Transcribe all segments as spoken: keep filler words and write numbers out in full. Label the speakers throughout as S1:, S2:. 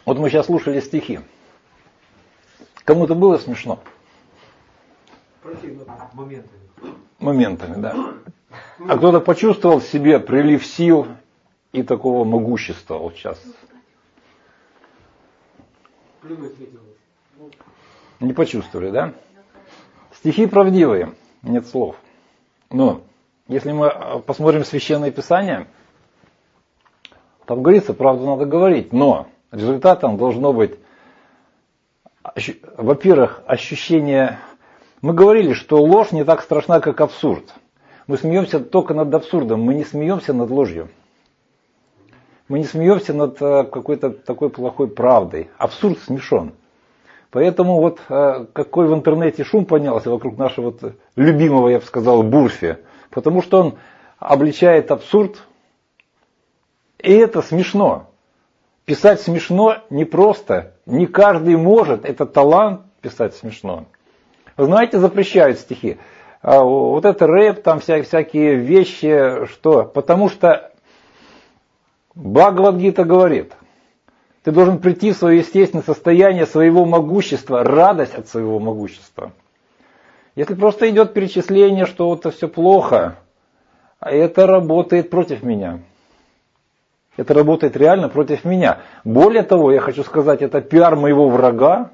S1: Вот мы сейчас слушали стихи. Кому-то было смешно?
S2: Моментами.
S1: Моментами, да. А кто-то почувствовал в себе прилив сил и такого могущества вот сейчас? Не почувствовали, да? Стихи правдивые, нет слов. Но если мы посмотрим Священное Писание, там говорится, правду надо говорить, но результатом должно быть, во-первых, ощущение... Мы говорили, что ложь не так страшна, как абсурд. Мы смеемся только над абсурдом, мы не смеемся над ложью. Мы не смеемся над какой-то такой плохой правдой. Абсурд смешон. Поэтому вот какой в интернете шум поднялся вокруг нашего вот любимого, я бы сказал, Бурфи. Потому что он обличает абсурд. И это смешно. Писать смешно непросто. Не каждый может. Это талант писать смешно. Вы знаете, запрещают стихи. А вот это рэп, там вся, всякие вещи, что? Потому что Бхагавад-гита говорит, ты должен прийти в свое естественное состояние своего могущества, радость от своего могущества. Если просто идет перечисление, что это все плохо, это работает против меня. Это работает реально против меня. Более того, я хочу сказать, это пиар моего врага.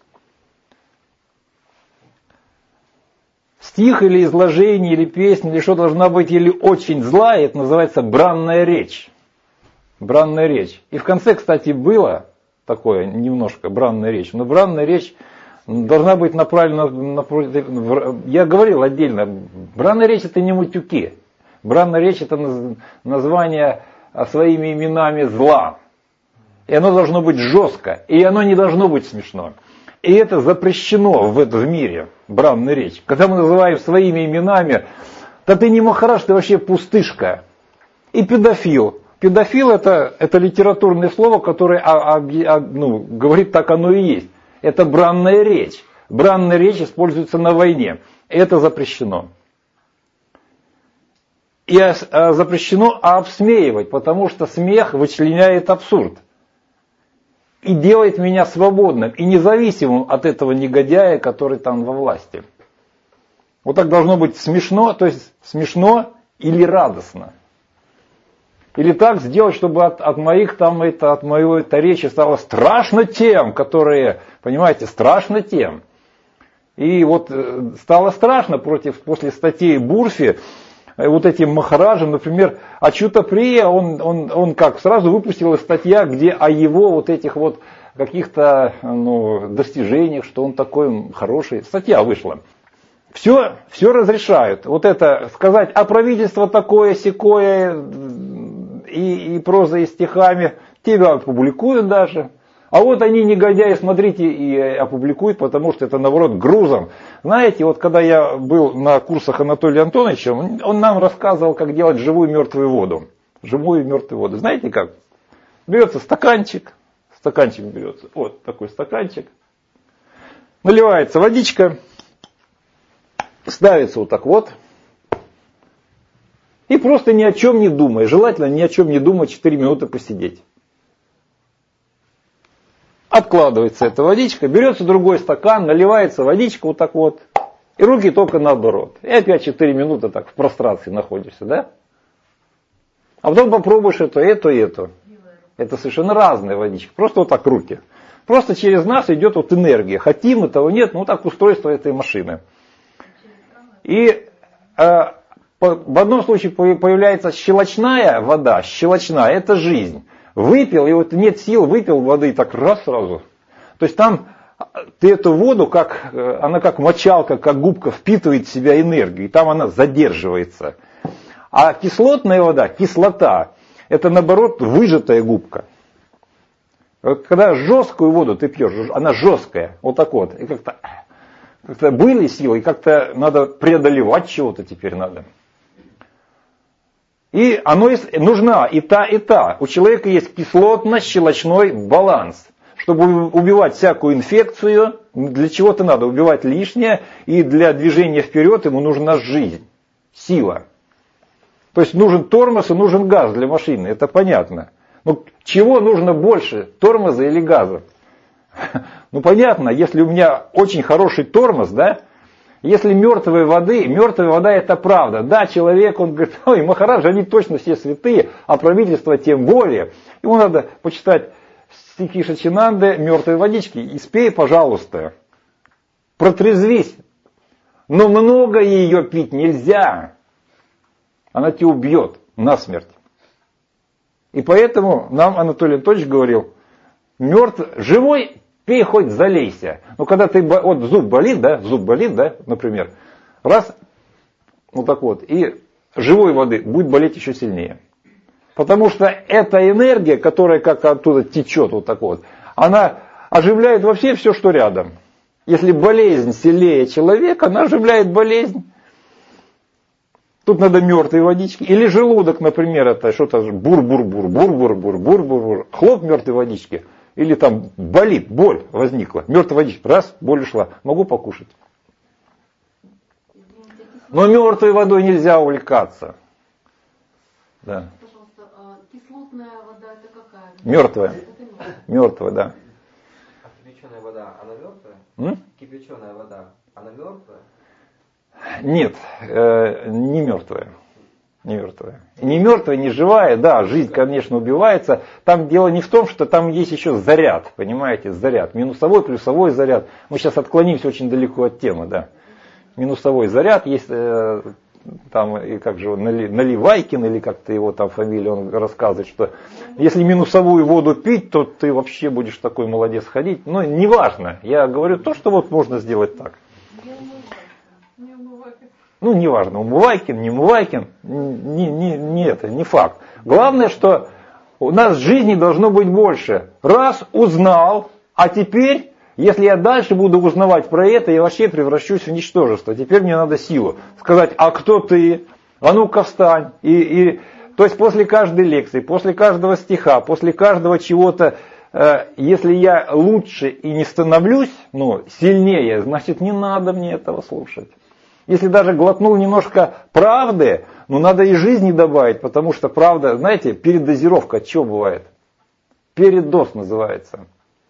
S1: Стих или изложение, или песня, или что должна быть, или очень злая, это называется бранная речь. Бранная речь. И в конце, кстати, было такое немножко бранная речь. Но бранная речь должна быть направлена напротив... Я говорил отдельно, бранная речь это не мутюки. Бранная речь это название своими именами зла. И оно должно быть жестко. И оно не должно быть смешно. И это запрещено в, в мире, бранная речь. Когда мы называем своими именами, да ты не махараш, ты вообще пустышка. И педофил. Педофил это, это литературное слово, которое а, а, а, ну, говорит, так оно и есть. Это бранная речь. Бранная речь используется на войне. Это запрещено. И а, запрещено обсмеивать, потому что смех вычленяет абсурд. И делает меня свободным и независимым от этого негодяя, который там во власти. Вот так должно быть смешно, то есть смешно или радостно. Или так сделать, чтобы от, от моих там это, от моего это речи стало страшно тем, которые, понимаете, страшно тем. И вот стало страшно против, после статей Бурфи, вот этим махараджам, например, Ачюта Прия, он, он, он как сразу выпустил статья, где о его вот этих вот каких-то ну, достижениях, что он такой хороший. Статья вышла. Все, все разрешают. Вот это сказать, а правительство такое, сякое, и, и прозой, и стихами, тебя опубликуют даже. А вот они, негодяи, смотрите, и опубликуют, потому что это, наоборот, грузом. Знаете, вот когда я был на курсах Анатолия Антоновича, он, он нам рассказывал, как делать живую мертвую воду. Живую мертвую воду. Знаете как? Берется стаканчик, стаканчик берется, вот такой стаканчик, наливается водичка, ставится вот так вот, и просто ни о чем не думая, желательно ни о чем не думая, четыре минуты посидеть. Откладывается эта водичка, берется другой стакан, наливается водичка вот так вот, и руки только наоборот. И опять четыре минуты так в прострации находишься, да? А потом попробуешь это, это и это. Это совершенно разная водичка, просто вот так руки. Просто через нас идет вот энергия. Хотим этого, нет, ну так устройство этой машины. И э, в одном случае появляется щелочная вода, щелочная, это жизнь. Выпил, и вот нет сил, выпил воды, и так раз сразу. То есть там ты эту воду, как, она как мочалка, как губка впитывает в себя энергию, и там она задерживается. А кислотная вода, кислота, это наоборот выжатая губка. Когда жесткую воду ты пьешь, она жесткая, вот так вот, и как-то, как-то были силы, и как-то надо преодолевать чего-то теперь надо. И оно нужна и та, и та. У человека есть кислотно-щелочной баланс. Чтобы убивать всякую инфекцию, для чего-то надо убивать лишнее, и для движения вперед ему нужна жизнь, сила. То есть нужен тормоз и нужен газ для машины, это понятно. Ну, чего нужно больше, тормоза или газа? Ну, понятно, если у меня очень хороший тормоз, да, если мертвой воды, мертвая вода это правда. Да, человек, он говорит, ой, Махарадж, они точно все святые, а правительство тем более. Ему надо почитать стихи Шачинанды «Мертвой водички» и спей, пожалуйста, протрезвись. Но много ее пить нельзя. Она тебя убьет насмерть. И поэтому нам Анатолий Анатольевич говорил, мертв, живой пей хоть залейся. Но когда ты, вот зуб болит, да, зуб болит, да, например, раз, вот так вот, и живой воды будет болеть еще сильнее. Потому что эта энергия, которая как оттуда течет вот так вот, она оживляет вообще все, что рядом. Если болезнь сильнее человека, она оживляет болезнь. Тут надо мертвые водички. Или желудок, например, это что-то бур-бур-бур, бур-бур-бур, бур-бур-бур. Хлоп мертвой водички. Или там болит, боль возникла. Мертвая водичка, раз, боль ушла. Могу покушать. Но мертвой водой нельзя увлекаться. Да.
S2: Пожалуйста, а кислотная вода это какая?
S1: Мертвая.
S2: Это
S1: Мертвая, да.
S3: А кипяченая вода, она мертвая?
S1: М?
S3: Кипяченая вода, она мертвая?
S1: Нет, э, не мертвая. Не мертвая. Не мертвая, не живая, да, жизнь, конечно, убивается. Там дело не в том, что там есть еще заряд, понимаете, заряд. Минусовой, плюсовой заряд. Мы сейчас отклонимся очень далеко от темы, да. Минусовой заряд есть, э, там, и как же, Нали, Наливайкин, или как-то его там фамилия, он рассказывает, что если минусовую воду пить, то ты вообще будешь такой молодец ходить. Но неважно, я говорю то, что вот можно сделать так. Ну, неважно, умывайкин, не умывайкин, не, не, не это, не факт. Главное, что у нас в жизни должно быть больше. Раз, узнал, а теперь, если я дальше буду узнавать про это, я вообще превращусь в ничтожество. Теперь мне надо силу. Сказать, а кто ты? А ну-ка встань. И, и, то есть после каждой лекции, после каждого стиха, после каждого чего-то, э, если я лучше и не становлюсь, ну, сильнее, значит не надо мне этого слушать. Если даже глотнул немножко правды, ну надо и жизни добавить, потому что правда, знаете, передозировка от чего бывает? Передоз называется.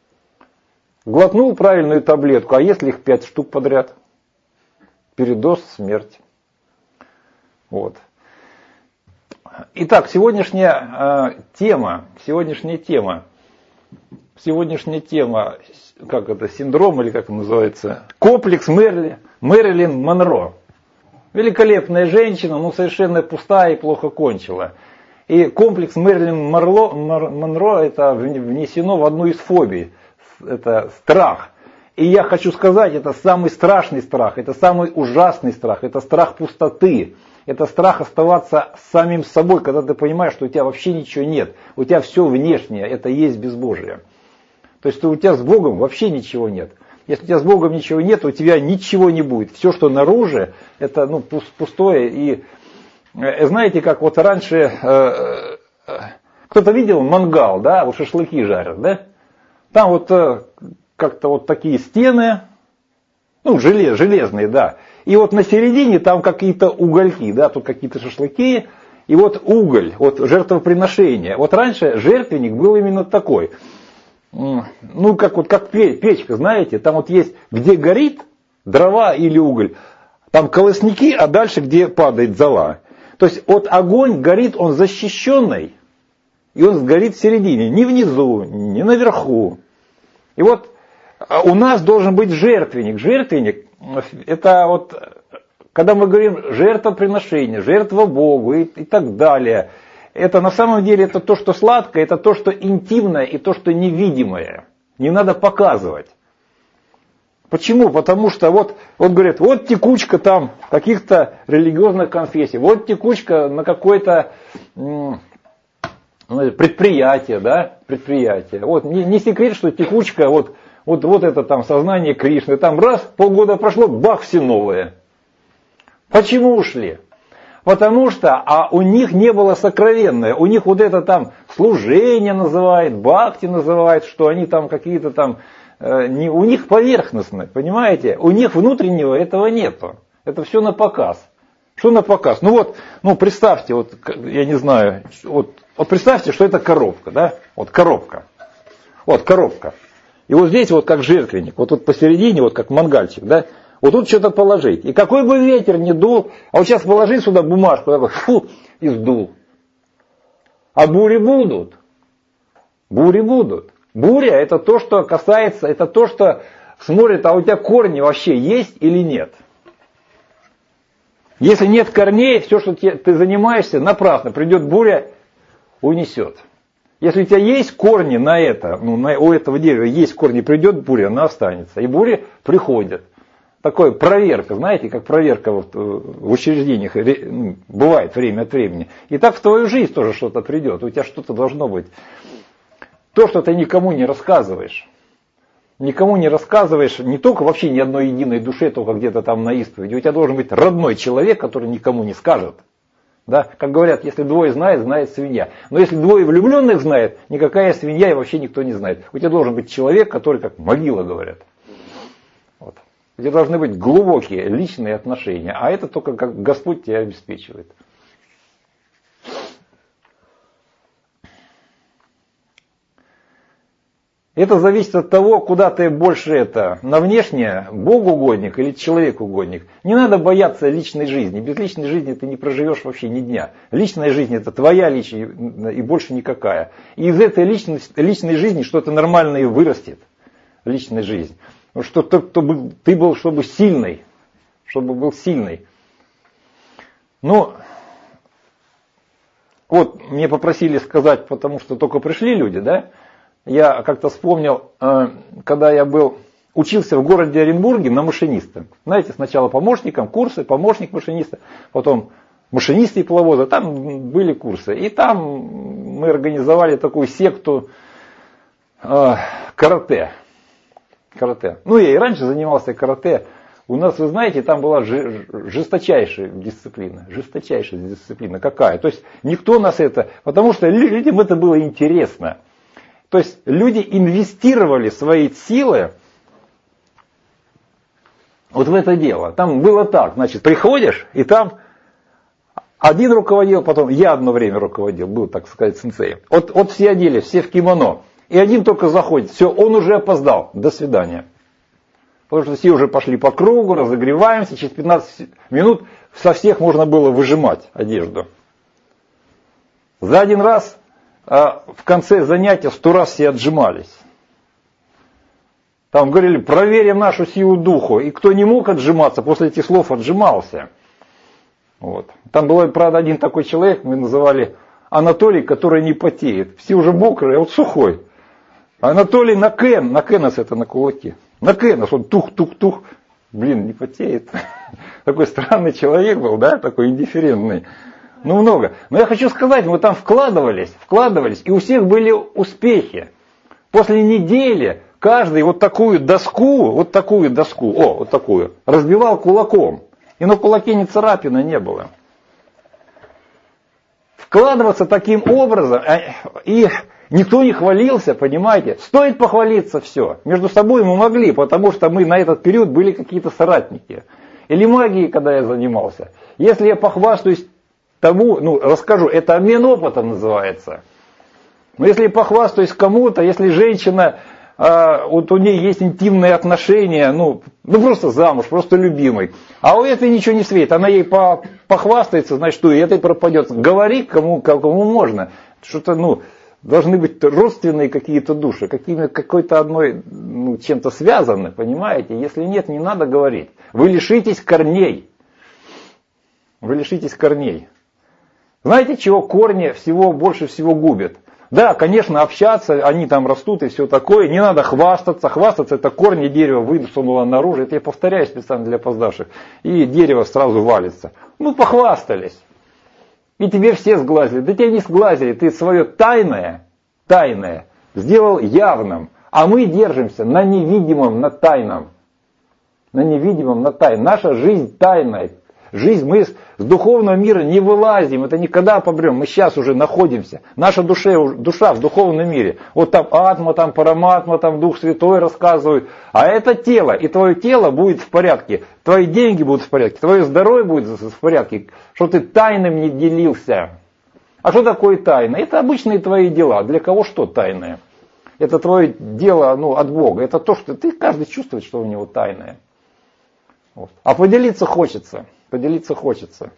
S1: Глотнул правильную таблетку, а если их пять штук подряд? Передоз, смерть. Вот. Итак, сегодняшняя э, тема, сегодняшняя тема, сегодняшняя тема, как это, синдром или как это называется, комплекс Мерли. Мэрилин Монро. Великолепная женщина, но совершенно пустая и плохо кончила. И комплекс Мэрилин Монро, Монро это внесено в одну из фобий. Это страх. И я хочу сказать, это самый страшный страх, это самый ужасный страх, это страх пустоты. Это страх оставаться самим собой, когда ты понимаешь, что у тебя вообще ничего нет. У тебя все внешнее, это есть безбожие. То есть у тебя с Богом вообще ничего нет. Если у тебя с Богом ничего нет, у тебя ничего не будет. Все, что наружу, это ну, пустое. И знаете, как вот раньше, э, э, кто-то видел мангал, да, вот шашлыки жарят, да? Там вот э, как-то вот такие стены, ну, желез, железные, да. И вот на середине там какие-то угольки, да, тут какие-то шашлыки. И вот уголь, вот жертвоприношение. Вот раньше жертвенник был именно такой. Ну, как вот как печка, знаете, там вот есть, где горит дрова или уголь, там колосники, а дальше, где падает зола. То есть, вот огонь горит, он защищенный, и он сгорит в середине, не внизу, не наверху. И вот у нас должен быть жертвенник. Жертвенник, это вот, когда мы говорим жертвоприношение, жертва Богу и, и так далее. Это на самом деле это то, что сладкое, это то, что интимное и то, что невидимое. Не надо показывать. Почему? Потому что вот, вот говорят, вот текучка там каких-то религиозных конфессий, вот текучка на какое-то м, предприятие, да, предприятие. Вот не, не секрет, что текучка, вот, вот, вот это там сознание Кришны, там раз, полгода прошло, бах, все новое. Почему ушли? Потому что а у них не было сокровенное, у них вот это там служение называют, бхакти называют, что они там какие-то там, э, не, у них поверхностное, понимаете? У них внутреннего этого нету, это все на показ. Что на показ? Ну вот, ну представьте, вот, я не знаю, вот вот представьте, что это коробка, да? Вот коробка. Вот коробка. И вот здесь вот как жертвенник, вот тут посередине, вот как мангальчик, да? Вот тут что-то положить. И какой бы ветер ни дул, а вот сейчас положи сюда бумажку, такой, фу, и сдул. А бури будут. Бури будут. Буря это то, что касается, это то, что смотрит, а у тебя корни вообще есть или нет. Если нет корней, все, что ты занимаешься, напрасно. Придет буря, унесет. Если у тебя есть корни на это, ну, на, у этого дерева есть корни, придет буря, она останется. И бури приходят. Такое проверка, знаете, как проверка вот в учреждениях ну, бывает время от времени. И так в твою жизнь тоже что-то придет. У тебя что-то должно быть. То, что ты никому не рассказываешь. Никому не рассказываешь, не только вообще ни одной единой душе, только где-то там на исповеди. У тебя должен быть родной человек, который никому не скажет. Да? Как говорят, если двое знает, знает свинья. Но если двое влюбленных знает, никакая свинья и вообще никто не знает. У тебя должен быть человек, который как могила, говорят. Вот. У тебя должны быть глубокие личные отношения. А это только как Господь тебя обеспечивает. Это зависит от того, куда ты больше это, на внешнее, Богу угодник или человеку угодник. Не надо бояться личной жизни. Без личной жизни ты не проживешь вообще ни дня. Личная жизнь это твоя личная и больше никакая. И из этой личной, личной жизни что-то нормальное вырастет. Личная жизнь. Что чтобы ты был, чтобы сильный. Чтобы был сильный. Ну, вот мне попросили сказать, потому что только пришли люди, да? Я как-то вспомнил, когда я был, учился в городе Оренбурге на машиниста. Знаете, сначала помощником, курсы, помощник машиниста, потом машинист тепловоза, там были курсы. И там мы организовали такую секту э, карате. карате. Ну, я и раньше занимался карате. У нас, вы знаете, там была жесточайшая дисциплина. Жесточайшая дисциплина. Какая? То есть никто нас это... Потому что людям это было интересно. То есть люди инвестировали свои силы вот в это дело. Там было так, значит, приходишь, и там один руководил, потом я одно время руководил, был, так сказать, сенсеем. Вот, вот все оделись, все в кимоно, и один только заходит, все, он уже опоздал, до свидания. Потому что все уже пошли по кругу, разогреваемся, через пятнадцать минут со всех можно было выжимать одежду. За один раз... А в конце занятия сто раз все отжимались. Там говорили, проверим нашу силу духу. И кто не мог отжиматься, после этих слов отжимался. Вот. Там был, правда, один такой человек, мы называли Анатолий, который не потеет. Все уже мокрые, а вот сухой. Анатолий на кен, на кенос это на кулаке. На кенос, он тух-тух-тух, блин, не потеет. Такой странный человек был, да, такой индифферентный. Ну, много. Но я хочу сказать, мы там вкладывались, вкладывались, и у всех были успехи. После недели каждый вот такую доску, вот такую доску, о, вот такую, разбивал кулаком. И на кулаке ни царапины не было. Вкладываться таким образом, и никто не хвалился, понимаете. Стоит похвалиться все. Между собой мы могли, потому что мы на этот период были какие-то соратники. Или магией, когда я занимался. Если я похвастаюсь тому, ну, расскажу, это обмен опытом называется. Но если я похвастаюсь кому-то, если женщина, а, вот у нее есть интимные отношения, ну, ну просто замуж, просто любимый, а у этой ничего не светит, она ей по, похвастается, значит, что и этой пропадет. Говори кому, кому можно. Что-то, ну, должны быть родственные какие-то души, какими, какой-то одной, ну, чем-то связаны, понимаете? Если нет, не надо говорить. Вы лишитесь корней. Вы лишитесь корней. Знаете, чего корни всего больше всего губят? Да, конечно, общаться, они там растут и все такое. Не надо хвастаться. Хвастаться — это корни дерева высунуло наружу. Это я повторяю специально для опоздавших. И дерево сразу валится. Ну, похвастались. И тебе все сглазили. Да тебя не сглазили. Ты свое тайное, тайное сделал явным. А мы держимся на невидимом, на тайном. На невидимом, на тайном. Наша жизнь тайная. Жизнь, мы с духовного мира не вылазим, это никогда помрем, мы сейчас уже находимся. Наша душа, душа в духовном мире. Вот там атма, там параматма, там Дух Святой рассказывают. А это тело, и твое тело будет в порядке, твои деньги будут в порядке, твое здоровье будет в порядке, что ты тайным не делился. А что такое тайна? Это обычные твои дела. Для кого что тайное? Это твое дело, ну, от Бога. Это то, что ты, каждый чувствует, что у него тайное. Вот. А поделиться хочется. Поделиться хочется.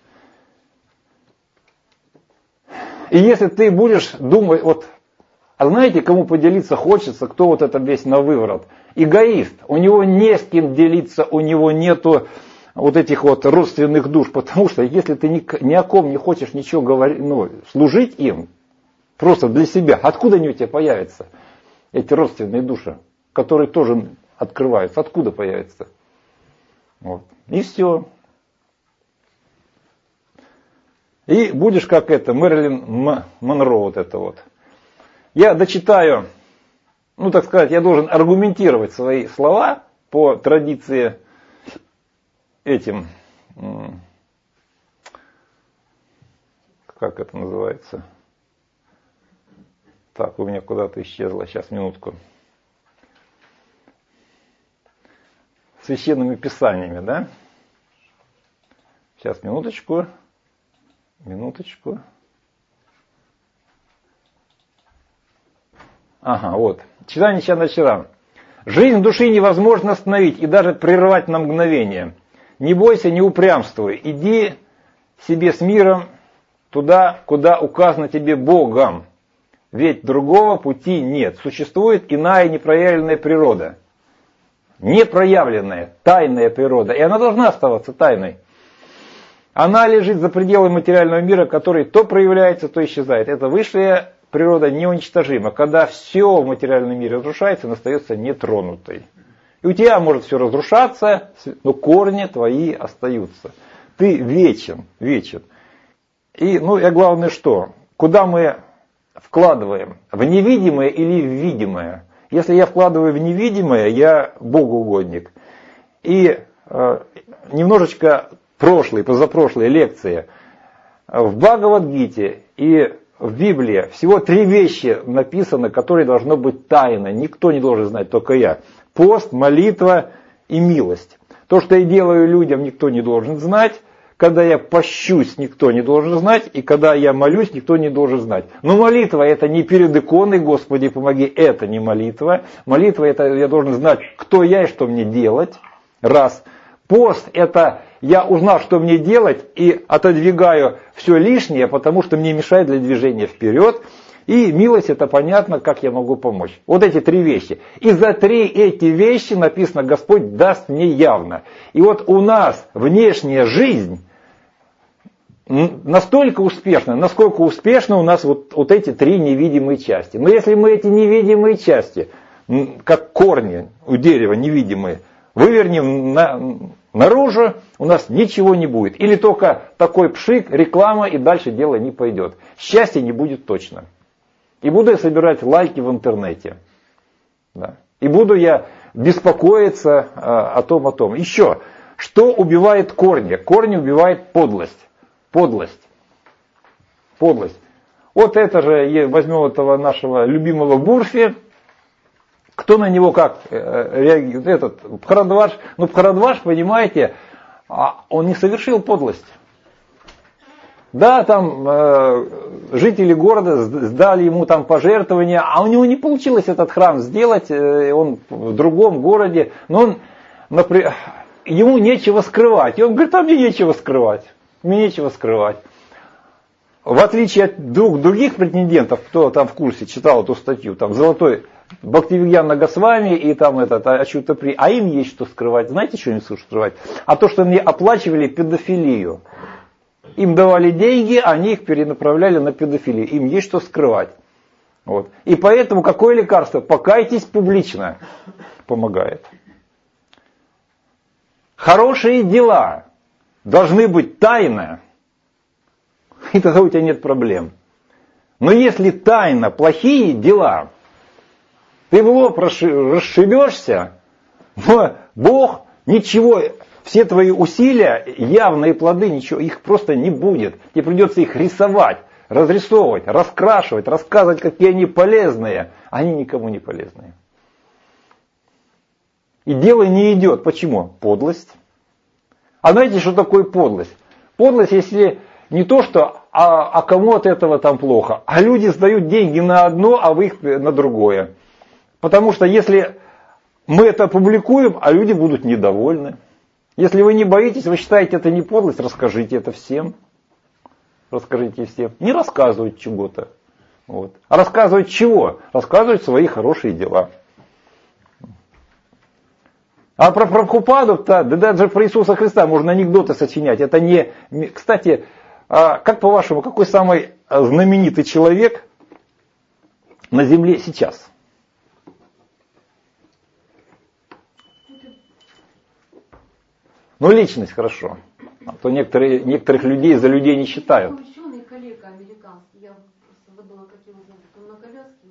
S1: И если ты будешь думать, вот, а знаете, кому поделиться хочется, кто вот это весь на выворот? Эгоист. У него не с кем делиться, у него нету вот этих вот родственных душ. Потому что если ты ни, ни о ком не хочешь ничего говорить, ну, служить им, просто для себя, откуда они у тебя появятся? Эти родственные души, которые тоже открываются. Откуда появятся? Вот. И все. И будешь как это, Мэрилин Монро, вот это вот. Я дочитаю, ну так сказать, я должен аргументировать свои слова по традиции этим, как это называется? Так, у меня куда-то исчезло, сейчас, минутку. Священными писаниями, да? Сейчас, минуточку. Минуточку. Ага, вот. Читание Чандрачарам. Жизнь души невозможно остановить и даже прервать на мгновение. Не бойся, не упрямствуй. Иди себе с миром туда, куда указано тебе Богом. Ведь другого пути нет. Существует иная непроявленная природа. Непроявленная, тайная природа. И она должна оставаться тайной. Она лежит за пределами материального мира, который то проявляется, то исчезает. Это высшая природа неуничтожима. Когда все в материальном мире разрушается, она остается нетронутой. И у тебя может все разрушаться, но корни твои остаются. Ты вечен, вечен. И, ну, и главное что? Куда мы вкладываем? В невидимое или в видимое? Если я вкладываю в невидимое, я богоугодник. И э, немножечко прошлой, позапрошлой лекции. В Бхагавад-гите и в Библии всего три вещи написано, которые должно быть тайно. Никто не должен знать, только я. Пост, молитва и милость. То, что я делаю людям, никто не должен знать. Когда я пощусь, никто не должен знать. И когда я молюсь, никто не должен знать. Но молитва это не перед иконой, Господи, помоги, это не молитва. Молитва это я должен знать, кто я и что мне делать. Раз. Пост это я узнал, что мне делать, и отодвигаю все лишнее, потому что мне мешает для движения вперед. И милость это понятно, как я могу помочь. Вот эти три вещи. И за три эти вещи написано, Господь даст мне явно. И вот у нас внешняя жизнь настолько успешна, насколько успешны у нас вот, вот эти три невидимые части. Но если мы эти невидимые части, как корни у дерева невидимые, вывернем на, наружу, у нас ничего не будет. Или только такой пшик, реклама, и дальше дело не пойдет. Счастья не будет точно. И буду я собирать лайки в интернете. Да. И буду я беспокоиться а, о том, о том. Еще, что убивает корни? Корни убивает подлость. Подлость. Подлость. Вот это же, возьмем этого нашего любимого Бурфи. Кто на него как реагирует? Этот Бхарадвадж. Ну, Бхарадвадж, понимаете, он не совершил подлость. Да, там э, жители города сдали ему там пожертвования, а у него не получилось этот храм сделать, э, он в другом городе, но он, например, ему нечего скрывать. И он говорит, а мне нечего скрывать, мне нечего скрывать. В отличие от двух других претендентов, кто там в курсе читал эту статью, там Золотой Бхактивигьяна Госвами и там этот Ачюта При, а им есть что скрывать. Знаете, что им скрывать? А то, что мне оплачивали педофилию. Им давали деньги, они их перенаправляли на педофилию. Им есть что скрывать. Вот. И поэтому какое лекарство? Покайтесь публично. Помогает. Хорошие дела должны быть тайно. И тогда у тебя нет проблем. Но если тайно плохие дела, ты в лоб расшибешься, но Бог ничего... Все твои усилия, явные плоды, ничего, их просто не будет. Тебе придется их рисовать, разрисовывать, раскрашивать, рассказывать, какие они полезные. Они никому не полезные. И дело не идет. Почему? Подлость. А знаете, что такое подлость? Подлость, если не то, что а, а кому от этого там плохо? А люди сдают деньги на одно, а вы их на другое. Потому что если мы это опубликуем, а люди будут недовольны. Если вы не боитесь, вы считаете это не подлость, расскажите это всем. Расскажите всем. Не рассказывать чего-то. Вот. А рассказывать чего? Рассказывать свои хорошие дела. А про Прабхупаду-то, да даже про Иисуса Христа можно анекдоты сочинять. Это не... Кстати, как по-вашему, какой самый знаменитый человек на земле сейчас? Ну, личность, хорошо. А то некоторые, некоторых людей за людей не считают.
S2: Ученый коллега американский, я просто забыла, как его зовут. Он на коляске,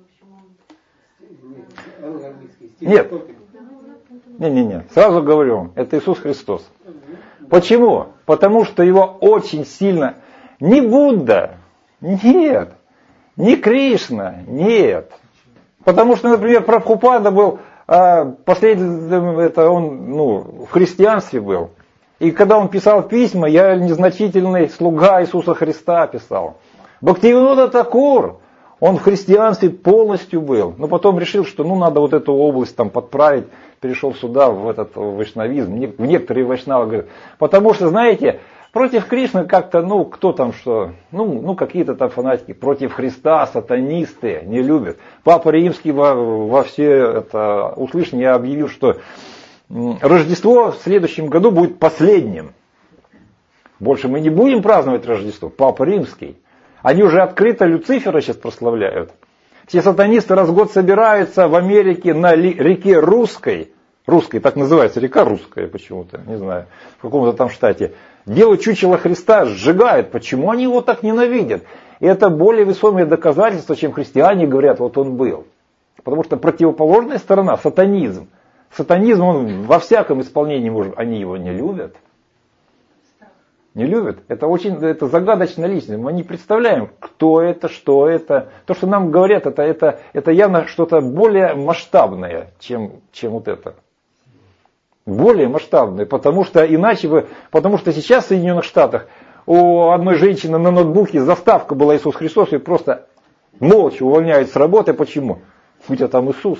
S2: в общем, он...
S1: Нет. Не-не-не, сразу говорю вам, это Иисус Христос. Почему? Потому что его очень сильно... Не Будда, нет. Не Кришна, нет. Потому что, например, Прабхупада был... Последовательным, это он ну, в христианстве был. И когда он писал письма, я незначительный слуга Иисуса Христа писал. Бхактивинода Такур, он в христианстве полностью был. Но потом решил, что ну надо вот эту область там подправить, перешел сюда, в этот вайшнавизм. Некоторые вайшнавы говорят, потому что, знаете, против Кришны как-то, ну, кто там что, ну, ну какие-то там фанатики, против Христа, сатанисты не любят. Папа Римский во, во все это услышание объявил, что Рождество в следующем году будет последним. Больше мы не будем праздновать Рождество. Папа Римский. Они уже открыто Люцифера сейчас прославляют. Все сатанисты раз в год собираются в Америке на реке Русской. Русской, так называется, река Русская почему-то, не знаю, в каком-то там штате. Делают чучело Христа, сжигают. Почему они его так ненавидят? И это более весомое доказательство, чем христиане говорят, вот он был. Потому что противоположная сторона, сатанизм. Сатанизм, он во всяком исполнении, может, они его не любят. Не любят. Это очень это загадочная личность. Мы не представляем, кто это, что это. То, что нам говорят, это, это, это явно что-то более масштабное, чем, чем вот это. Более масштабное. Потому что иначе вы. Потому что сейчас в Соединенных Штатах у одной женщины на ноутбуке заставка была Иисус Христос, и просто молча увольняют с работы. Почему? У тебя там Иисус.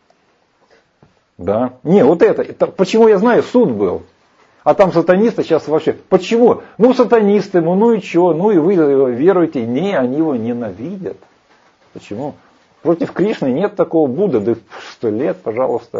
S1: Да. Не, вот это, это. Почему я знаю, суд был. А там сатанисты сейчас вообще. Почему? Ну, сатанисты, ну, ну и что? Ну и вы веруете. Не, они его ненавидят. Почему? Против Кришны нет такого Будды. Да сто лет, пожалуйста.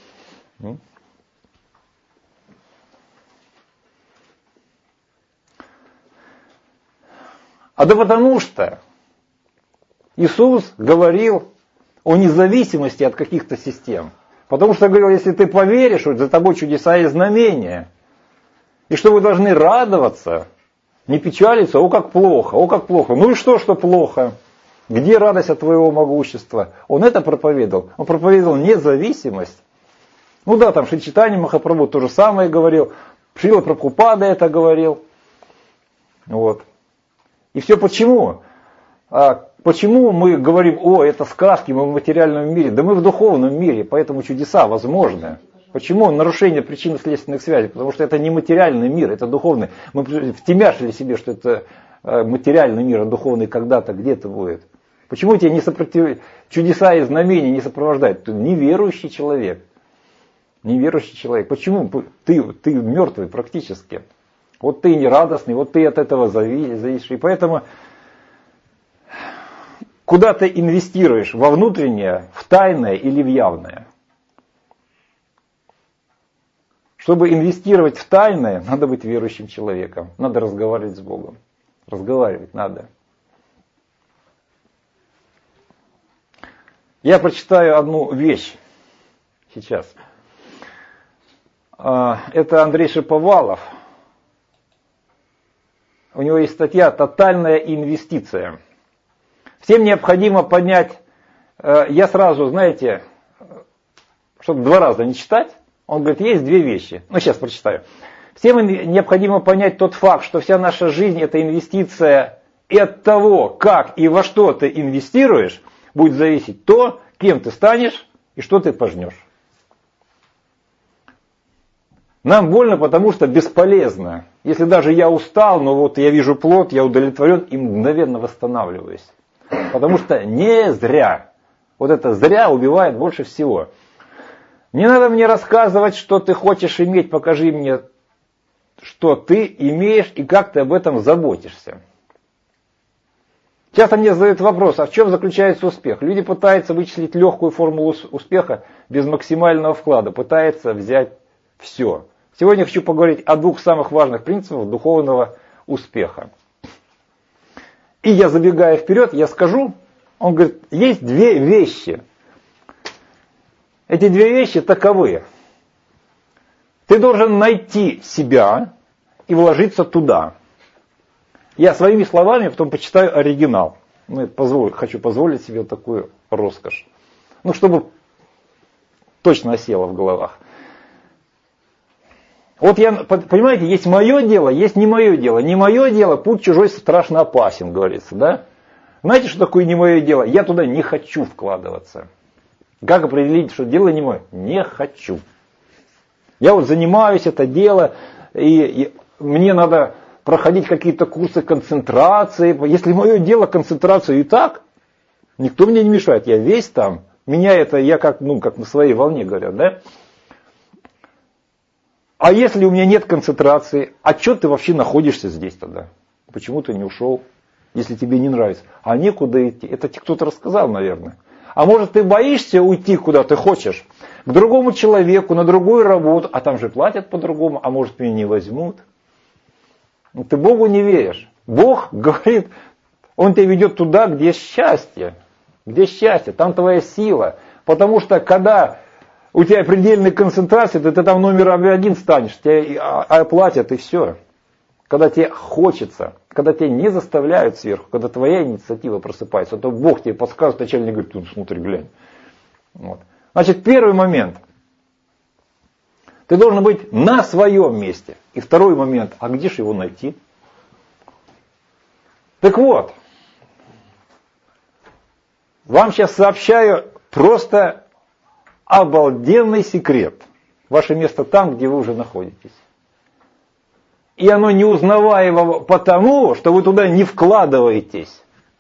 S1: А да потому что Иисус говорил о независимости от каких-то систем. Потому что говорил, если ты поверишь, вот за тобой чудеса и знамения. И что вы должны радоваться, не печалиться, о как плохо, о как плохо. Ну и что, что плохо? Где радость от твоего могущества? Он это проповедовал. Он проповедовал независимость. Ну да, там Шри Чайтанья Махапрабху то же самое говорил. Шрила Прабхупада это говорил. Вот. И все почему? А почему мы говорим, о, это сказки, мы в материальном мире? Да мы в духовном мире, поэтому чудеса возможны. Почему нарушение причинно-следственных связей? Потому что это не материальный мир, это духовный. Мы втемяшили себе, что это материальный мир, а духовный когда-то, где-то будет. Почему тебе не сопротив... чудеса и знамения не сопровождают? Ты неверующий человек. Неверующий человек. Почему? Ты, ты мертвый практически. Вот ты нерадостный, вот ты от этого зависишь. И поэтому куда ты инвестируешь? Во внутреннее, в тайное или в явное? Чтобы инвестировать в тайное, надо быть верующим человеком. Надо разговаривать с Богом. Разговаривать надо. Я прочитаю одну вещь сейчас. Это Андрей Шиповалов. У него есть статья «Тотальная инвестиция». Всем необходимо понять, я сразу, знаете, чтобы два раза не читать, он говорит, есть две вещи. Ну, сейчас прочитаю. Всем необходимо понять тот факт, что вся наша жизнь – это инвестиция, и от того, как и во что ты инвестируешь, будет зависеть то, кем ты станешь и что ты пожнешь. Нам больно, потому что бесполезно. Если даже я устал, но вот я вижу плод, я удовлетворен и мгновенно восстанавливаюсь. Потому что не зря. Вот это зря убивает больше всего. Не надо мне рассказывать, что ты хочешь иметь, покажи мне, что ты имеешь и как ты об этом заботишься. Часто мне задают вопрос, а в чем заключается успех? Люди пытаются вычислить легкую формулу успеха без максимального вклада, пытаются взять все. Сегодня я хочу поговорить о двух самых важных принципах духовного успеха. И я, забегая вперед, я скажу, он говорит, есть две вещи. Эти две вещи таковы. Ты должен найти себя и вложиться туда. Я своими словами потом почитаю оригинал. Ну, позволю, хочу позволить себе такую роскошь. Ну, чтобы точно осело в головах. Вот я, понимаете, есть мое дело, есть не мое дело. Не мое дело, путь чужой страшно опасен, говорится, да? Знаете, что такое не мое дело? Я туда не хочу вкладываться. Как определить, что дело не мое? Не хочу. Я вот занимаюсь это дело, и, и мне надо проходить какие-то курсы концентрации. Если мое дело концентрацию и так, никто мне не мешает. Я весь там. Меня это, я как, ну, как на своей волне говорят, да? А если у меня нет концентрации, а что ты вообще находишься здесь тогда? Почему ты не ушел, если тебе не нравится? А некуда идти. Это тебе кто-то рассказал, наверное. А может, ты боишься уйти, куда ты хочешь? К другому человеку, на другую работу. А там же платят по-другому. А может, меня не возьмут? Ты Богу не веришь. Бог говорит, Он тебя ведет туда, где счастье. Где счастье, там твоя сила. Потому что когда у тебя предельная концентрация, то ты там номер один станешь, тебя оплатят и все. Когда тебе хочется, когда тебя не заставляют сверху, когда твоя инициатива просыпается, то Бог тебе подсказывает, начальник говорит, ну смотри, глянь. Вот. Значит, первый момент. Ты должен быть на своем месте. И второй момент, а где же его найти? Так вот, вам сейчас сообщаю просто обалденный секрет. Ваше место там, где вы уже находитесь. И оно неузнаваемо потому, что вы туда не вкладываетесь.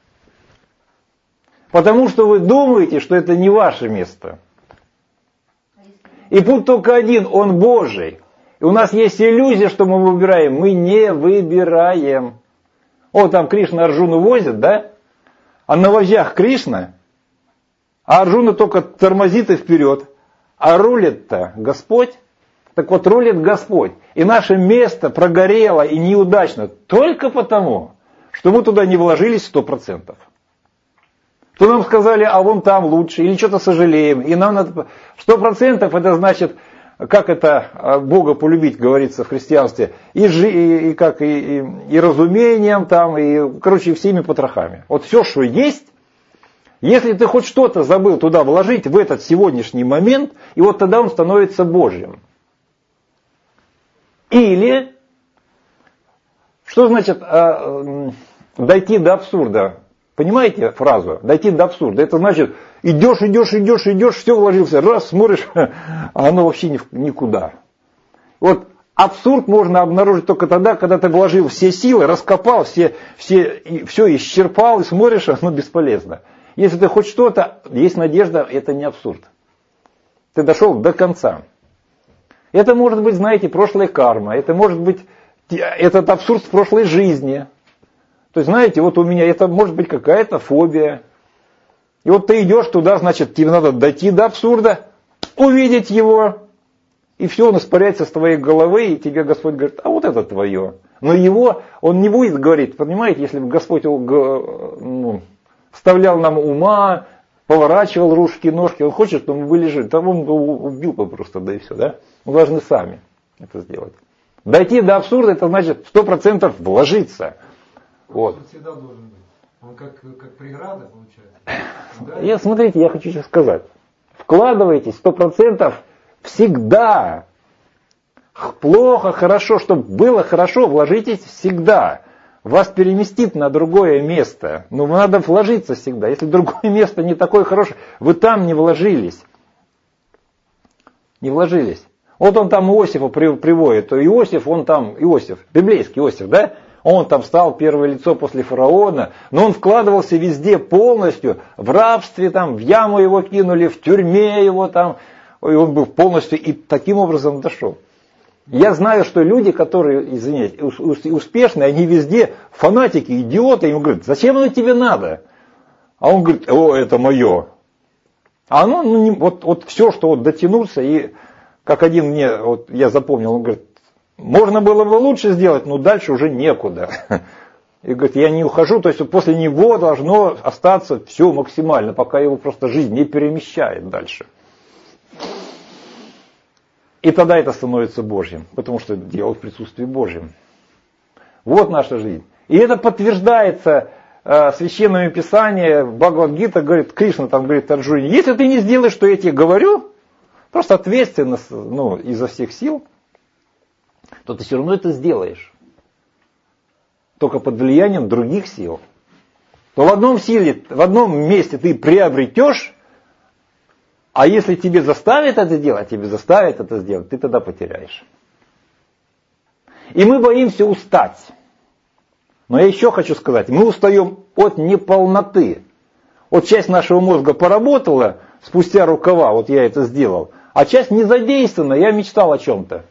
S1: Потому что вы думаете, что это не ваше место. И путь только один, он Божий. И у нас есть иллюзия, что мы выбираем. Мы не выбираем. О, там Кришна Арджуну возит, да? А на вожжах Кришна, а Арджуна только тормозит и вперед. А рулит-то Господь. Так вот, рулит Господь. И наше место прогорело и неудачно только потому, что мы туда не вложились сто процентов. То нам сказали, а вон там лучше, или что-то сожалеем. И нам надо... Сто процентов это значит, как это Бога полюбить, говорится в христианстве, и, жи... и, и, как, и, и, и разумением, там, и, короче, всеми потрохами. Вот все, что есть, если ты хоть что-то забыл туда вложить в этот сегодняшний момент, и вот тогда он становится Божьим. Или, что значит э, дойти до абсурда? Понимаете фразу? Дойти до абсурда. Это значит, идешь, идешь, идешь, идешь, все вложился, раз, смотришь, а оно вообще ни, никуда. Вот абсурд можно обнаружить только тогда, когда ты вложил все силы, раскопал, все, все, все исчерпал, и смотришь, оно бесполезно. Если ты хоть что-то, есть надежда, это не абсурд. Ты дошел до конца. Это может быть, знаете, прошлая карма, это может быть этот абсурд в прошлой жизни. То есть, знаете, вот у меня это может быть какая-то фобия. И вот ты идешь туда, значит, тебе надо дойти до абсурда, увидеть его, и все, он испаряется с твоей головы, и тебе Господь говорит, а вот это твое. Но его, он не будет говорить, понимаете, если бы Господь ну, вставлял нам ума, поворачивал ручки, ножки, он хочет, чтобы мы были живы, там он бы убил бы просто, да и все, да? Мы должны сами это сделать. Дойти до абсурда, это значит сто процентов вложиться. Вот.
S4: Он всегда должен быть. Он как, как преграда получается. Да?
S1: Я, смотрите, я хочу сейчас сказать. Вкладывайтесь сто процентов всегда. Плохо, хорошо, чтобы было хорошо, вложитесь всегда. Вас переместит на другое место. Но надо вложиться всегда. Если другое место не такое хорошее, вы там не вложились. Не вложились. Вот он там Иосифа приводит, то Иосиф, он там, Иосиф, библейский Иосиф, да? Он там стал первое лицо после фараона, но он вкладывался везде полностью, в рабстве, там, в яму его кинули, в тюрьме его там, и он был полностью, и таким образом дошел. Я знаю, что люди, которые, извиняюсь, успешные, они везде фанатики, идиоты, им говорят, зачем оно тебе надо? А он говорит, о, это мое. А оно, ну, не, вот, вот все, что вот дотянуться, и как один мне, вот я запомнил, он говорит, можно было бы лучше сделать, но дальше уже некуда. И говорит, я не ухожу, то есть после него должно остаться все максимально, пока его просто жизнь не перемещает дальше. И тогда это становится Божьим, потому что дело в присутствии Божьем. Вот наша жизнь. И это подтверждается э, священными писаниями. Бхагавад-гита говорит, Кришна там говорит Арджуне, если ты не сделаешь, что я тебе говорю, просто ответственно, ну, изо всех сил, то ты все равно это сделаешь. Только под влиянием других сил. То в одном силе, в одном месте ты приобретешь, а если тебе заставят это делать, тебе заставят это сделать, ты тогда потеряешь. И мы боимся устать. Но я еще хочу сказать, мы устаем от неполноты. Вот часть нашего мозга поработала, спустя рукава, вот я это сделал, а часть не задействована, я мечтал о чем-то.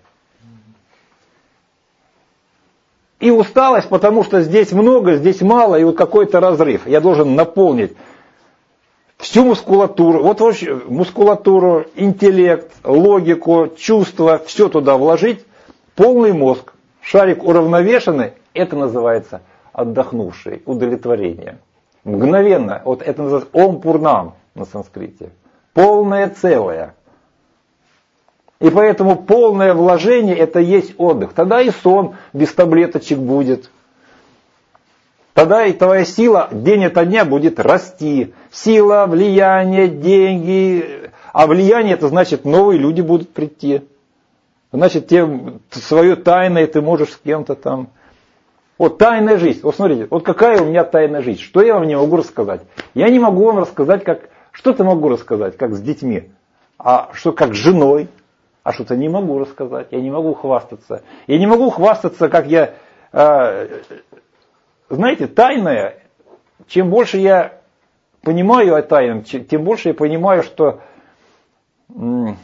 S1: И усталость, потому что здесь много, здесь мало, и вот какой-то разрыв. Я должен наполнить всю мускулатуру, вот вообще мускулатуру, интеллект, логику, чувства, все туда вложить, полный мозг, шарик уравновешенный, это называется отдохнувший, удовлетворение. Мгновенно, вот это называется ом пурнам на санскрите, полное целое. И поэтому полное вложение это есть отдых. Тогда и сон без таблеточек будет. Тогда и твоя сила день ото дня будет расти. Сила, влияние, деньги. А влияние это значит новые люди будут прийти. Значит, те, свое тайное ты можешь с кем-то там. Вот тайная жизнь. Вот смотрите, вот какая у меня тайная жизнь. Что я вам не могу рассказать? Я не могу вам рассказать, как... Что-то могу рассказать, как с детьми. А что как с женой? А что-то не могу рассказать. Я не могу хвастаться. Я не могу хвастаться, как я... Э, знаете, тайное, чем больше я понимаю о тайном, тем больше я понимаю, что ну,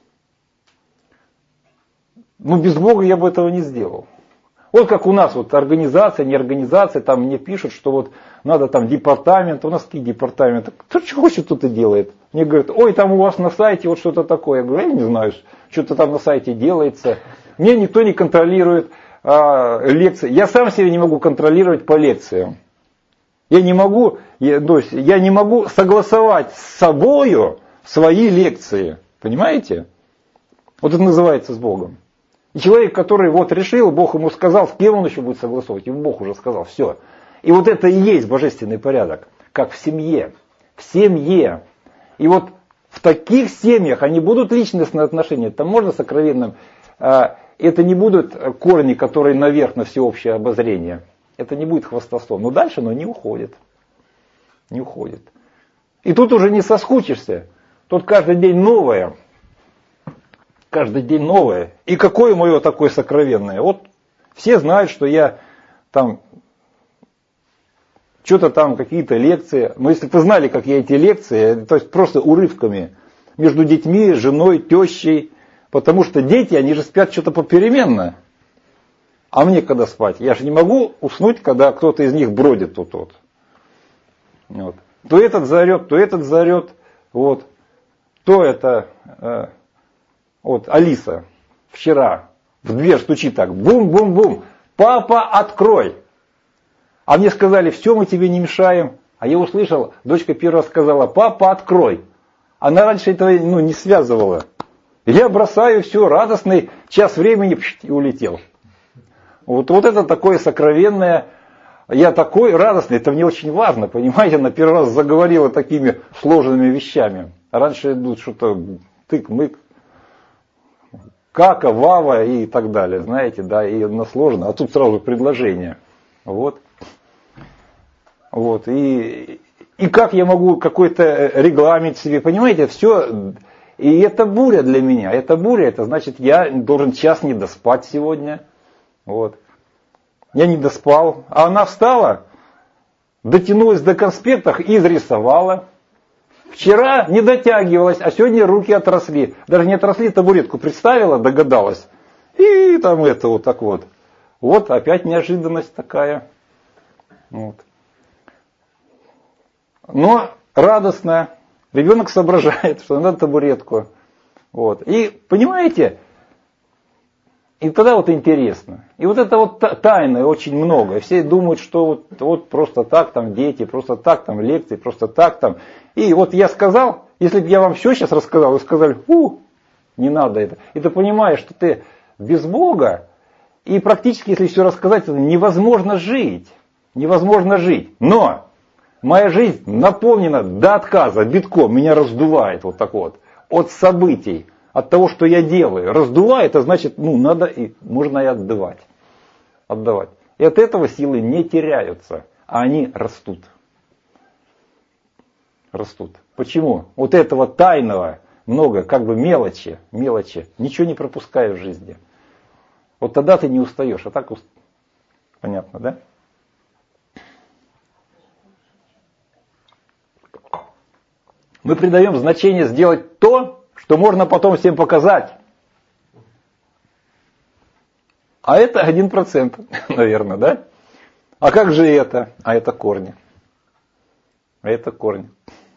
S1: без Бога я бы этого не сделал. Вот как у нас вот организация, не организация, там мне пишут, что вот надо там департамент, у нас какие департаменты, кто что хочет, тот и делает. Мне говорят, ой, там у вас на сайте вот что-то такое. Я говорю, я не знаю, что-то там на сайте делается. Мне никто не контролирует а, лекции. Я сам себя не могу контролировать по лекциям. Я не могу, я, то есть, я не могу согласовать с собою свои лекции. Понимаете? Вот это называется с Богом. И человек, который вот решил, Бог ему сказал, с кем он еще будет согласовывать? Ему Бог уже сказал, все. И вот это и есть божественный порядок, как в семье. В семье. И вот в таких семьях они будут личностные отношения, там можно сокровенным. Это не будут корни, которые наверх на всеобщее обозрение. Это не будет хвастовство. Но дальше оно не уходит. Не уходит. И тут уже не соскучишься. Тут каждый день новое. Каждый день новое. И какое мое такое сокровенное? Вот все знают, что я там что-то там, какие-то лекции. Но если бы знали, как я эти лекции, то есть просто урывками между детьми, женой, тещей. Потому что дети, они же спят что-то попеременно. А мне когда спать? Я же не могу уснуть, когда кто-то из них бродит тут-вот. Вот. То этот заорет, то этот заорет. Вот. То это... Э, вот Алиса вчера в дверь стучит так. Бум-бум-бум. Папа, открой. А мне сказали, все, мы тебе не мешаем. А я услышал, дочка первая сказала, папа, открой. Она раньше этого ну, не связывала. Я бросаю все, радостный, час времени и улетел. Вот, вот это такое сокровенное. Я такой радостный, это мне очень важно, понимаете. Она первый раз заговорила такими сложными вещами. Раньше идут что-то тык-мык, кака, вава и так далее. Знаете, да, и одно сложно. А тут сразу предложение. Вот. Вот. И, и как я могу какой-то регламент себе, понимаете, все... И это буря для меня. Это буря, это значит, я должен час не доспать сегодня. Вот. Я не доспал. А она встала, дотянулась до конспектов и изрисовала. Вчера не дотягивалась, а сегодня руки отросли. Даже не отросли, табуретку представила, догадалась. И там это вот так вот. Вот опять неожиданность такая. Вот. Но радостно. Ребенок соображает, что надо табуретку. Вот. И понимаете, и тогда вот интересно. И вот это вот тайное очень много. И все думают, что вот, вот просто так там дети, просто так там лекции, просто так там. И вот я сказал, если бы я вам все сейчас рассказал, вы сказали, фу, не надо это. И ты понимаешь, что ты без Бога, и практически, если все рассказать, невозможно жить. Невозможно жить. Но моя жизнь наполнена до отказа, битком, меня раздувает вот так вот. От событий, от того, что я делаю. Раздувает, это значит, ну, надо, и можно и отдавать. Отдавать. И от этого силы не теряются, а они растут. Растут. Почему? Вот этого тайного много, как бы мелочи, мелочи, ничего не пропускаю в жизни. Вот тогда ты не устаешь, а так уст... Понятно, да? Мы придаем значение сделать то, что можно потом всем показать. А это один процент, наверное, да? А как же это? А это корни. А это корни.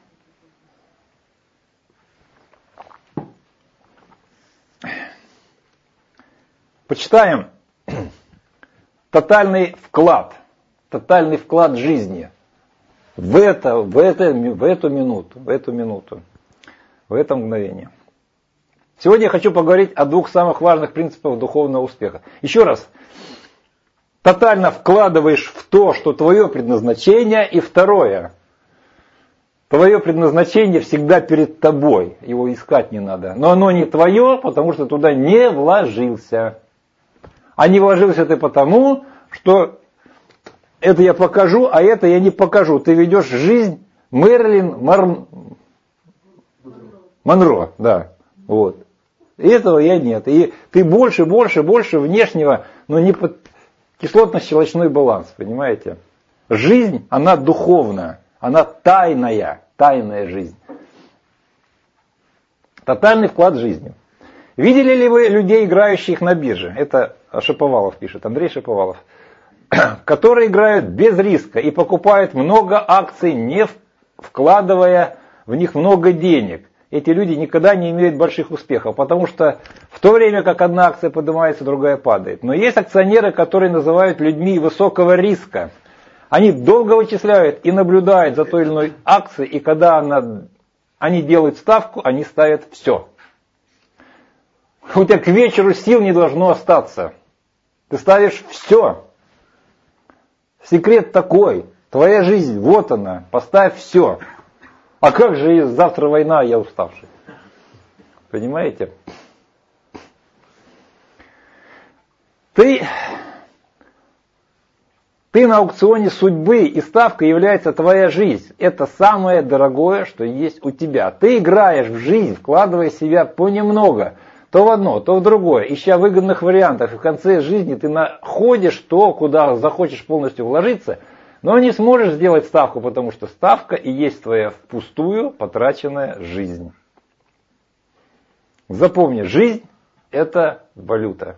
S1: Почитаем тотальный вклад, тотальный вклад жизни в, это, в, это, в эту минуту, в эту минуту, в это мгновение. Сегодня я хочу поговорить о двух самых важных принципах духовного успеха. Еще раз, тотально вкладываешь в то, что твое предназначение, и второе, твое предназначение всегда перед тобой, его искать не надо, но оно не твое, потому что туда не вложился. А не вложился ты потому, что это я покажу, а это я не покажу. Ты ведешь жизнь Мэрилин Мар... Монро, да, вот. И этого я нет. И ты больше, больше, больше внешнего, но не под кислотно-щелочной баланс, понимаете? Жизнь, она духовная, она тайная, тайная жизнь. Тотальный вклад в жизнь. Видели ли вы людей, играющих на бирже? Это Шаповалов пишет, Андрей Шаповалов. Которые играют без риска и покупают много акций, не вкладывая в них много денег. Эти люди никогда не имеют больших успехов, потому что в то время как одна акция поднимается, другая падает. Но есть акционеры, которые называют людьми высокого риска. Они долго вычисляют и наблюдают за той или иной акцией, и когда она, они делают ставку, они ставят все. У тебя к вечеру сил не должно остаться. Ты ставишь все. Секрет такой. Твоя жизнь, вот она. Поставь все. А как же завтра война, я уставший. Понимаете? Ты, ты на аукционе судьбы, и ставка является твоя жизнь. Это самое дорогое, что есть у тебя. Ты играешь в жизнь, вкладывая себя понемногу. То в одно, то в другое, ища выгодных вариантов. И в конце жизни ты находишь то, куда захочешь полностью вложиться, но не сможешь сделать ставку, потому что ставка и есть твоя впустую потраченная жизнь. Запомни, жизнь – это валюта.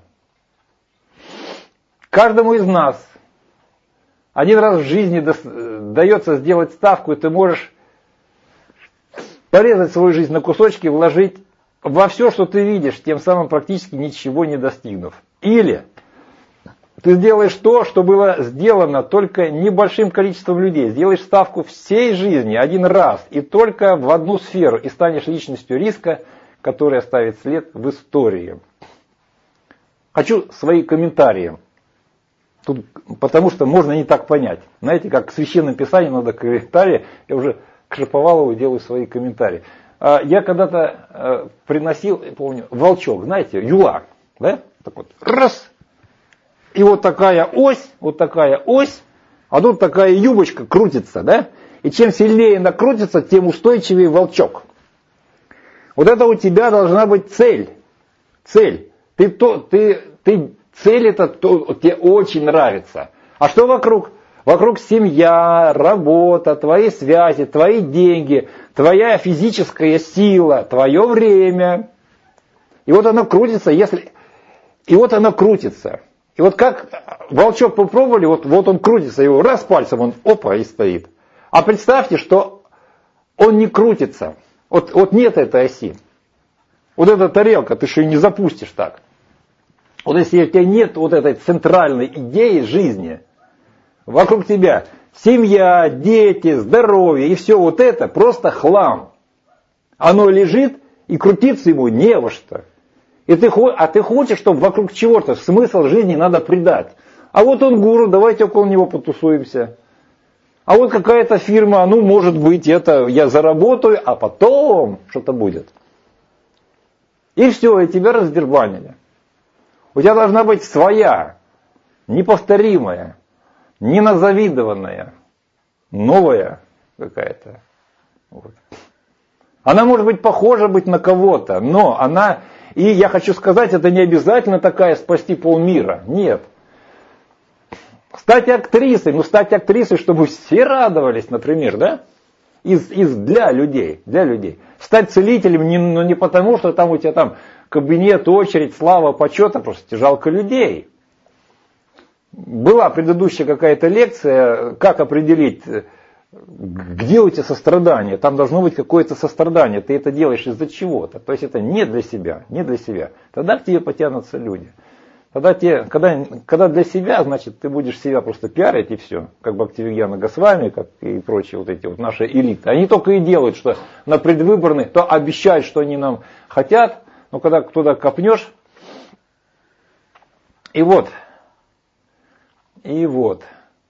S1: Каждому из нас один раз в жизни дается сделать ставку, и ты можешь порезать свою жизнь на кусочки, вложить во все, что ты видишь, тем самым практически ничего не достигнув. Или ты сделаешь то, что было сделано только небольшим количеством людей. Сделаешь ставку всей жизни один раз и только в одну сферу. И станешь личностью риска, которая оставит след в истории. Хочу свои комментарии. Тут, потому что можно не так понять. Знаете, как в Священном Писании надо комментарии. Я уже к Шаповалову делаю свои комментарии. Я когда-то приносил, помню, волчок, знаете, юла, да? Так вот, раз, и вот такая ось, вот такая ось, а тут такая юбочка крутится, да? И чем сильнее она крутится, тем устойчивее волчок. Вот это у тебя должна быть цель. Цель. Ты, то, ты, ты, цель это то, тебе очень нравится. А что вокруг? Вокруг семья, работа, твои связи, твои деньги, твоя физическая сила, твое время. И вот оно крутится, если... И вот оно крутится. И вот как волчок попробовали, вот, вот он крутится, его раз пальцем, он опа и стоит. А представьте, что он не крутится. Вот, вот нет этой оси. Вот эта тарелка, ты же ее не запустишь так. Вот если у тебя нет вот этой центральной идеи жизни, вокруг тебя семья, дети, здоровье и все вот это просто хлам. Оно лежит и крутиться ему не во что. И ты, а ты хочешь, чтобы вокруг чего-то смысл жизни надо придать. А вот он гуру, давайте около него потусуемся. А вот какая-то фирма, ну может быть, это я заработаю, а потом что-то будет. И все, и тебя раздербанили. У тебя должна быть своя, неповторимая, неназавидованная, новая какая-то. Вот. Она может быть похожа быть на кого-то, но она, и я хочу сказать, это не обязательно такая спасти полмира. Нет. Стать актрисой, ну стать актрисой, чтобы все радовались, например, да? Из, из, для людей, для людей. Стать целителем не, ну, не потому, что там у тебя там кабинет, очередь, слава, почет, а просто жалко людей. Была предыдущая какая-то лекция, как определить, где у тебя сострадание. Там должно быть какое-то сострадание, ты это делаешь из-за чего-то. То есть это не для себя, не для себя. Тогда к тебе потянутся люди. Тогда те, когда, когда для себя, значит, ты будешь себя просто пиарить и все. Как Бхактивигьяна Госвами, как и прочие вот эти вот наши элиты. Они только и делают, что на предвыборных, то обещают, что они нам хотят, но когда туда копнешь, и вот, и вот.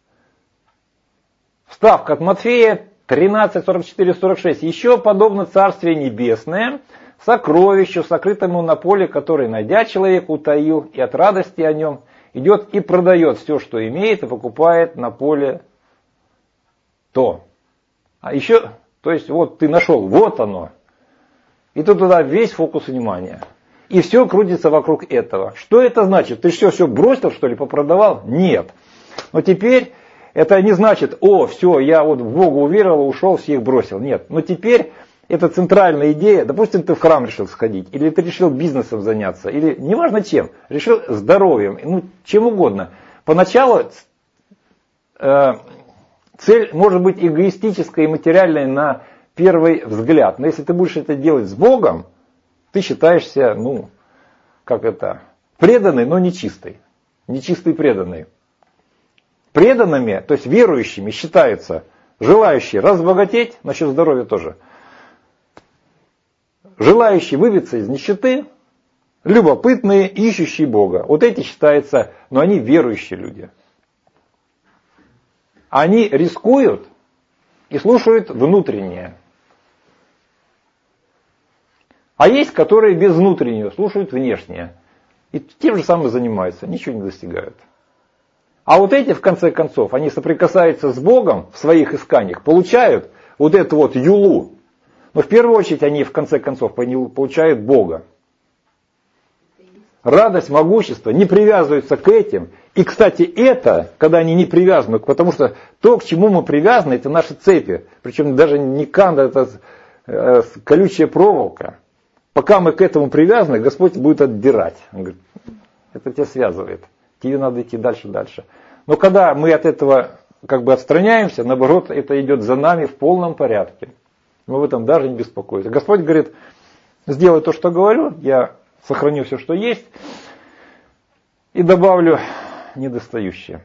S1: Вставка от Матфея тринадцать, сорок четыре, сорок шесть. Еще подобно Царствие Небесное, сокровищу, сокрытому на поле, который, найдя человек, утаил, и от радости о нем идет и продает все, что имеет, и покупает на поле то. А еще, то есть вот ты нашел, вот оно. И ты туда весь фокус внимания. И все крутится вокруг этого. Что это значит? Ты все, все бросил, что ли, попродавал? Нет. Но теперь это не значит, о, все, я вот в Бога уверовал, ушел, всех бросил. Нет. Но теперь это центральная идея. Допустим, ты в храм решил сходить, или ты решил бизнесом заняться, или неважно чем, решил здоровьем, ну, чем угодно. Поначалу э, цель может быть эгоистической и материальной на первый взгляд. Но если ты будешь это делать с Богом, ты считаешься, ну, как это, преданный, но нечистый. Нечистый преданный. Преданными, то есть верующими, считаются желающие разбогатеть, насчет здоровья тоже, желающие выбиться из нищеты, любопытные, ищущие Бога. Вот эти считаются, но они верующие люди. Они рискуют и слушают внутреннее. А есть, которые без внутреннего слушают внешнее. И тем же самым занимаются, ничего не достигают. А вот эти, в конце концов, они соприкасаются с Богом в своих исканиях, получают вот эту вот юлу. Но в первую очередь они, в конце концов, получают Бога. Радость, могущество, не привязываются к этим. И, кстати, это, когда они не привязаны, потому что то, к чему мы привязаны, это наши цепи. Причем даже не канда, это э, колючая проволока. Пока мы к этому привязаны, Господь будет отдирать. Он говорит, это тебя связывает. Тебе надо идти дальше, дальше. Но когда мы от этого как бы отстраняемся, наоборот, это идет за нами в полном порядке. Мы в этом даже не беспокоимся. Господь говорит, сделай то, что говорю, я сохраню все, что есть, и добавлю недостающее.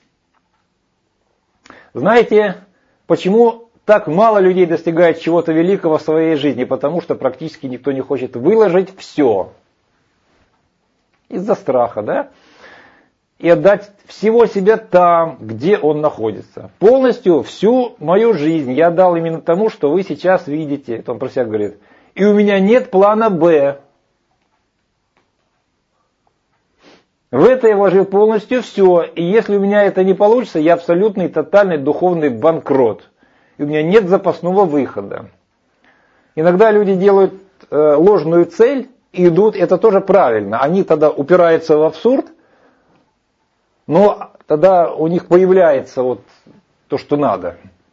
S1: Знаете, почему так мало людей достигает чего-то великого в своей жизни? Потому что практически никто не хочет выложить все. Из-за страха, да? И отдать всего себя там, где он находится. Полностью всю мою жизнь я отдал именно тому, что вы сейчас видите. Это он про себя говорит. И у меня нет плана Б. В это я вложил полностью все. И если у меня это не получится, я абсолютный, тотальный духовный банкрот. И у меня нет запасного выхода. Иногда люди делают э, ложную цель и идут, это тоже правильно. Они тогда упираются в абсурд, но тогда у них появляется вот то, что надо.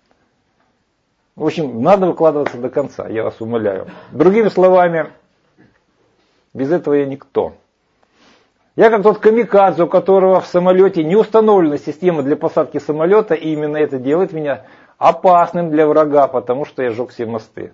S1: В общем, надо выкладываться до конца, я вас умоляю. Другими словами, без этого я никто. Я как тот камикадзе, у которого в самолете не установлена система для посадки самолета, и именно это делает меня опасным для врага, потому что я сжег все мосты.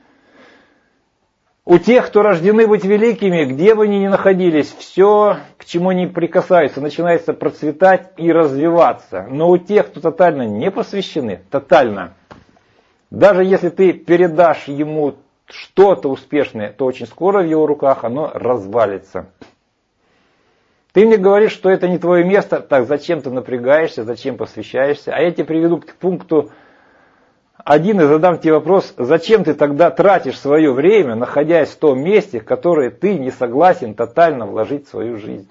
S1: У тех, кто рождены быть великими, где бы они ни находились, все, к чему они прикасаются, начинается процветать и развиваться. Но у тех, кто тотально не посвящены, тотально, даже если ты передашь ему что-то успешное, то очень скоро в его руках оно развалится. Ты мне говоришь, что это не твое место, так зачем ты напрягаешься, зачем посвящаешься? А я тебе приведу к пункту один и задам тебе вопрос, зачем ты тогда тратишь свое время, находясь в том месте, в которое ты не согласен тотально вложить в свою жизнь?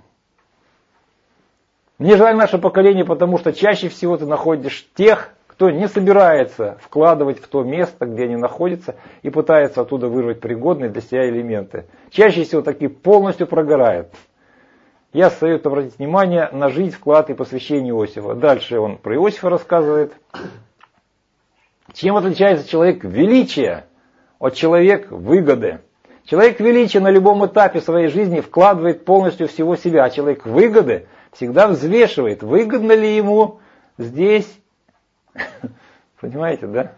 S1: Мне жаль наше поколение, потому что чаще всего ты находишь тех, кто не собирается вкладывать в то место, где они находятся, и пытается оттуда вырвать пригодные для себя элементы. Чаще всего такие полностью прогорают. Я советую обратить внимание на жизнь, вклад и посвящение Иосифа. Дальше он про Иосифа рассказывает. Чем отличается человек величия от человека выгоды? Человек величия на любом этапе своей жизни вкладывает полностью всего себя, а человек выгоды всегда взвешивает, выгодно ли ему здесь. Понимаете, да?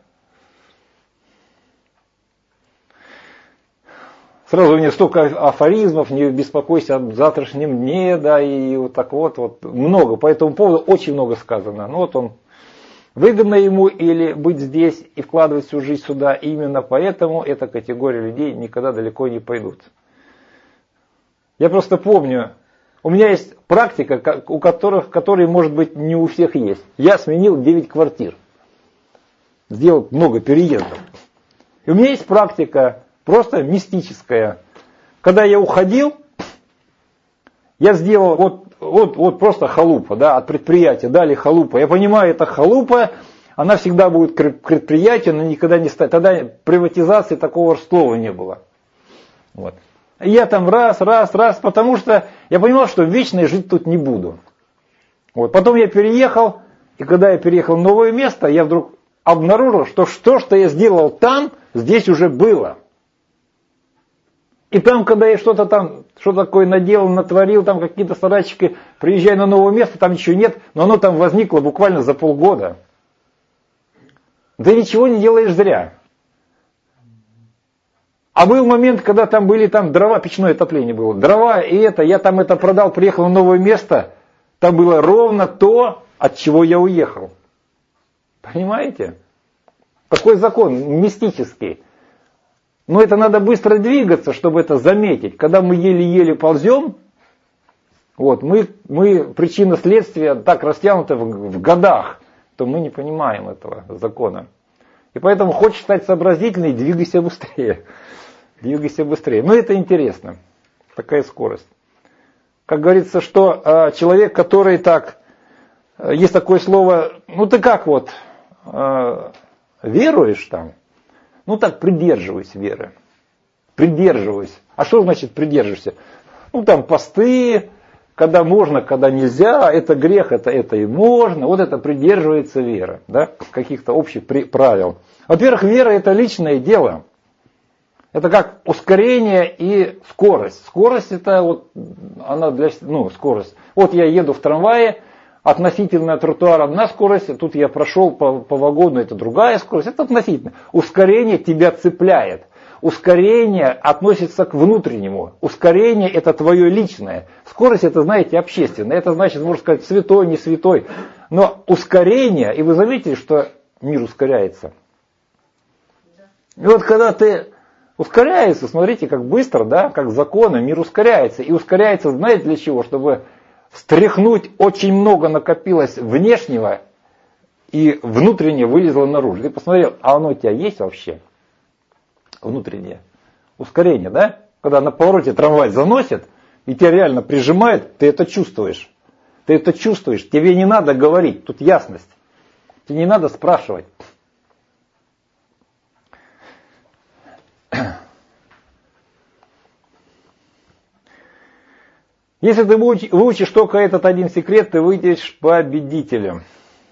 S1: Сразу у меня столько афоризмов, не беспокойся о завтрашнем дне, да, и вот так вот, вот много. По этому поводу очень много сказано. Ну вот он, выгодно ему или быть здесь и вкладывать всю жизнь сюда, и именно поэтому эта категория людей никогда далеко не пойдут. Я просто помню, у меня есть практика, у которых, которой, может быть, не у всех есть. Я сменил девять квартир. Сделал много переездов. И у меня есть практика, просто мистическая. Когда я уходил, я сделал вот, вот, вот просто халупа, да, от предприятия дали халупа. Я понимаю, это халупа, она всегда будет к предприятию, но никогда не станет. Тогда приватизации такого слова не было. Вот. Я там раз, раз, раз, потому что я понимал, что вечно я жить тут не буду. Вот. Потом я переехал, и когда я переехал в новое место, я вдруг обнаружил, что то, что я сделал там, здесь уже было. И там, когда я что-то там, что такое наделал, натворил, там какие-то сарайчики, приезжая на новое место, там ничего нет, но оно там возникло буквально за полгода. Да ничего не делаешь зря. А был момент, когда там были там дрова, печное отопление было, дрова и это, я там это продал, приехал на новое место, там было ровно то, от чего я уехал. Понимаете? Такой закон мистический. Но это надо быстро двигаться, чтобы это заметить. Когда мы еле-еле ползем, вот, мы, мы причина следствия так растянуты в, в годах, то мы не понимаем этого закона. И поэтому хочешь стать сообразительной, двигайся быстрее. Двигайся быстрее. Но это интересно. Такая скорость. Как говорится, что э, человек, который так, э, есть такое слово, ну ты как вот, э, веруешь там, ну так придерживаюсь веры. Придерживаюсь. А что значит придерживаешься? Ну там посты, когда можно, когда нельзя, это грех, это, это и можно. Вот это придерживается вера, да, каких-то общих правил. Во-первых, вера это личное дело. Это как ускорение и скорость. Скорость это вот, она для, ну, скорость. Вот я еду в трамвае, относительно тротуара одна скорость, тут я прошел по, по вагону, это другая скорость, это относительно. Ускорение тебя цепляет. Ускорение относится к внутреннему. Ускорение это твое личное. Скорость это, знаете, общественное. Это значит, можно сказать, святой, не святой. Но ускорение, и вы заметили, что мир ускоряется. И вот когда ты ускоряется, смотрите, как быстро, да, как законы, мир ускоряется. И ускоряется, знаете, для чего? Чтобы стряхнуть, очень много накопилось внешнего, и внутреннее вылезло наружу. Ты посмотрел, а оно у тебя есть вообще? Внутреннее. Ускорение, да? Когда на повороте трамвай заносит, и тебя реально прижимает, ты это чувствуешь. Ты это чувствуешь. Тебе не надо говорить, тут ясность. Тебе не надо спрашивать. Если ты выучишь только этот один секрет, ты выйдешь победителем.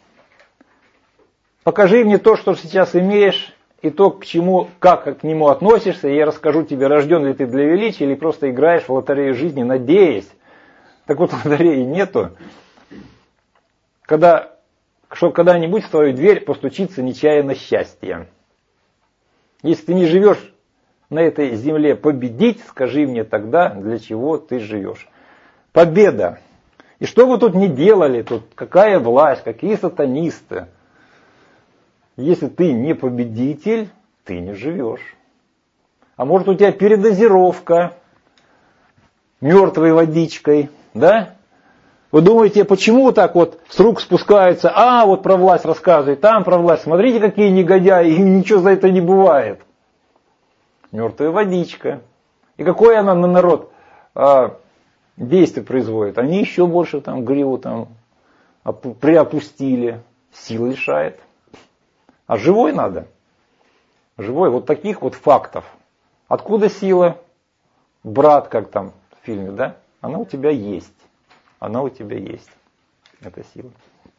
S1: Покажи мне то, что сейчас имеешь, и то, к чему, как к нему относишься, и я расскажу тебе, рожден ли ты для величия, или просто играешь в лотерею жизни, надеясь. Так вот, лотереи нету. Когда, что когда-нибудь в твою дверь постучится нечаянно счастье. Если ты не живешь на этой земле победить, скажи мне тогда, для чего ты живешь. Победа. И что вы тут не делали, тут какая власть, какие сатанисты. Если ты не победитель, ты не живешь. А может у тебя передозировка мертвой водичкой, да? Вы думаете, почему так вот с рук спускаются, а вот про власть рассказывает, там про власть, смотрите, какие негодяи, и ничего за это не бывает. Мертвая водичка. И какое она на народ а, действие производит? Они еще больше там гриву там приопустили, сил лишает. А живой надо. Живой, вот таких вот фактов. Откуда сила? Брат, как там в фильме, да? Она у тебя есть. Она у тебя есть. Эта сила.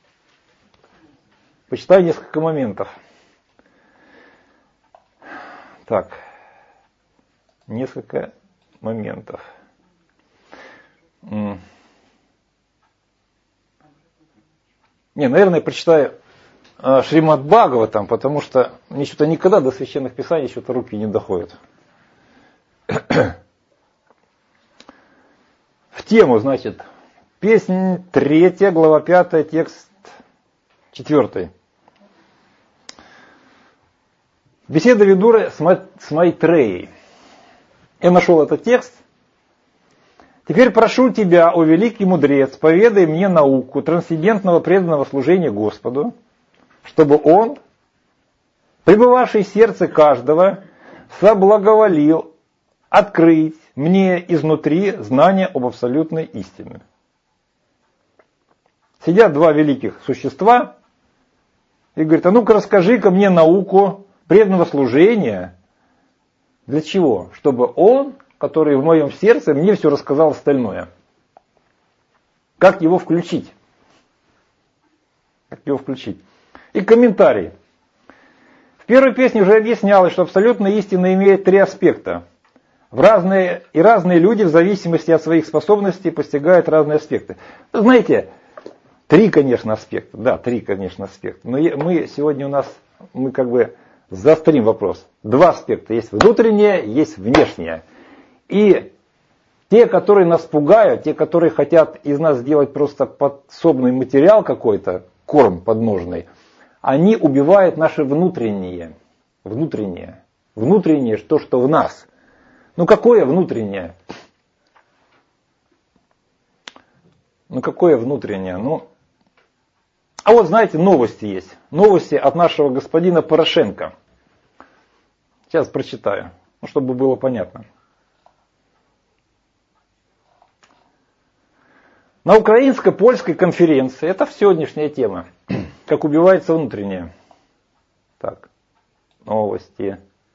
S1: Почитай несколько моментов. Так. Несколько моментов. Не, наверное, я прочитаю Шримад Бхагаватам, потому что мне что-то никогда до священных писаний что-то руки не доходят. В тему, значит, песнь третья, глава пятая, текст четвертый. Беседа Видуры с Майтреей. Я нашел этот текст. Теперь прошу тебя, о великий мудрец, поведай мне науку трансцендентного преданного служения Господу, чтобы он, пребывавший в сердце каждого, соблаговолил открыть мне изнутри знание об абсолютной истине. Сидят два великих существа и говорят, а ну-ка расскажи-ка мне науку преданного служения. Для чего? Чтобы он, который в моем сердце, мне все рассказал остальное. Как его включить? Как его включить? И комментарий. В первой песне уже объяснялось, что абсолютная истина имеет три аспекта. В разные, и разные люди в зависимости от своих способностей постигают разные аспекты. Вы знаете, три, конечно, аспекта. Да, три, конечно, аспекта. Но мы сегодня у нас, мы как бы заострим вопрос. Два аспекта. Есть внутреннее, есть внешнее. И те, которые нас пугают, те, которые хотят из нас сделать просто подсобный материал какой-то, корм подножный, они убивают наше внутреннее. Внутреннее. Внутреннее, то, что в нас. Ну какое внутреннее? Ну какое внутреннее? Ну, а вот знаете, новости есть. Новости от нашего господина Порошенко. Сейчас прочитаю, ну, чтобы было понятно. На украинско-польской конференции, это сегодняшняя тема, как убивается внутреннее. Так, новости.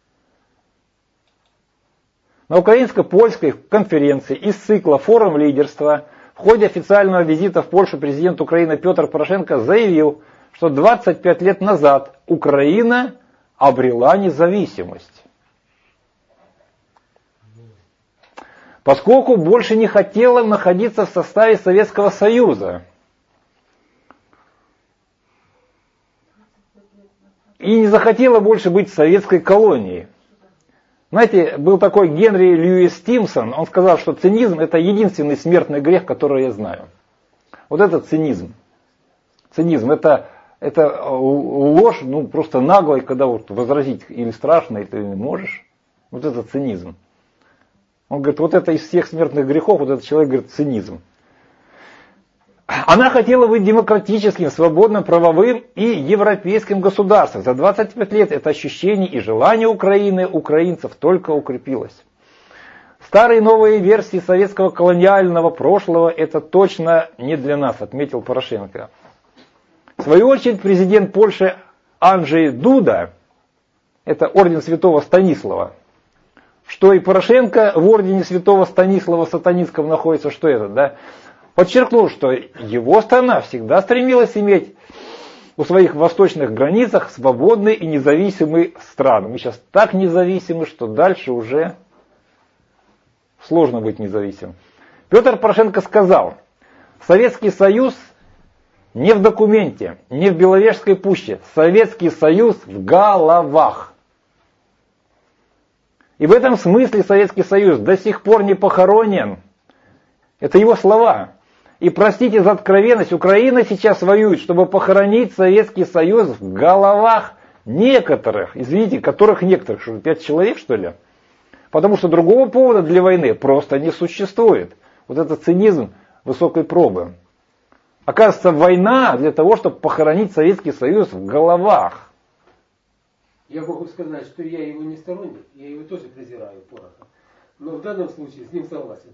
S1: На украинско-польской конференции из цикла «Форум лидерства» в ходе официального визита в Польшу президент Украины Петр Порошенко заявил, что двадцать пять лет назад Украина обрела независимость. Поскольку больше не хотела находиться в составе Советского Союза. И не захотела больше быть советской колонией. Знаете, был такой Генри Льюис Тимсон, он сказал, что цинизм это единственный смертный грех, который я знаю. Вот это цинизм. Цинизм это, это ложь, ну просто наглая, когда вот возразить или страшно, или ты не можешь. Вот это цинизм. Он говорит, вот это из всех смертных грехов, вот этот человек говорит, цинизм. Она хотела быть демократическим, свободным, правовым и европейским государством. За двадцать пять лет это ощущение и желание Украины, украинцев только укрепилось. Старые и новые версии советского колониального прошлого это точно не для нас, отметил Порошенко. В свою очередь президент Польши Анджей Дуда, это орден святого Станислава, что и Порошенко в ордене святого Станислава Сатанинского находится, что это, да, подчеркнул, что его страна всегда стремилась иметь у своих восточных границах свободные и независимые страны. Мы сейчас так независимы, что дальше уже сложно быть независимым. Петр Порошенко сказал, Советский Союз не в документе, не в Беловежской пуще, Советский Союз в головах. И в этом смысле Советский Союз до сих пор не похоронен. Это его слова. И простите за откровенность, Украина сейчас воюет, чтобы похоронить Советский Союз в головах некоторых, извините, которых некоторых, что пять человек что ли? Потому что другого повода для войны просто не существует. Вот это цинизм высокой пробы. Оказывается, война для того, чтобы похоронить Советский Союз в головах.
S5: Я могу сказать, что я его не сторонник, я его тоже презираю, Пороха. Но в данном случае с ним согласен.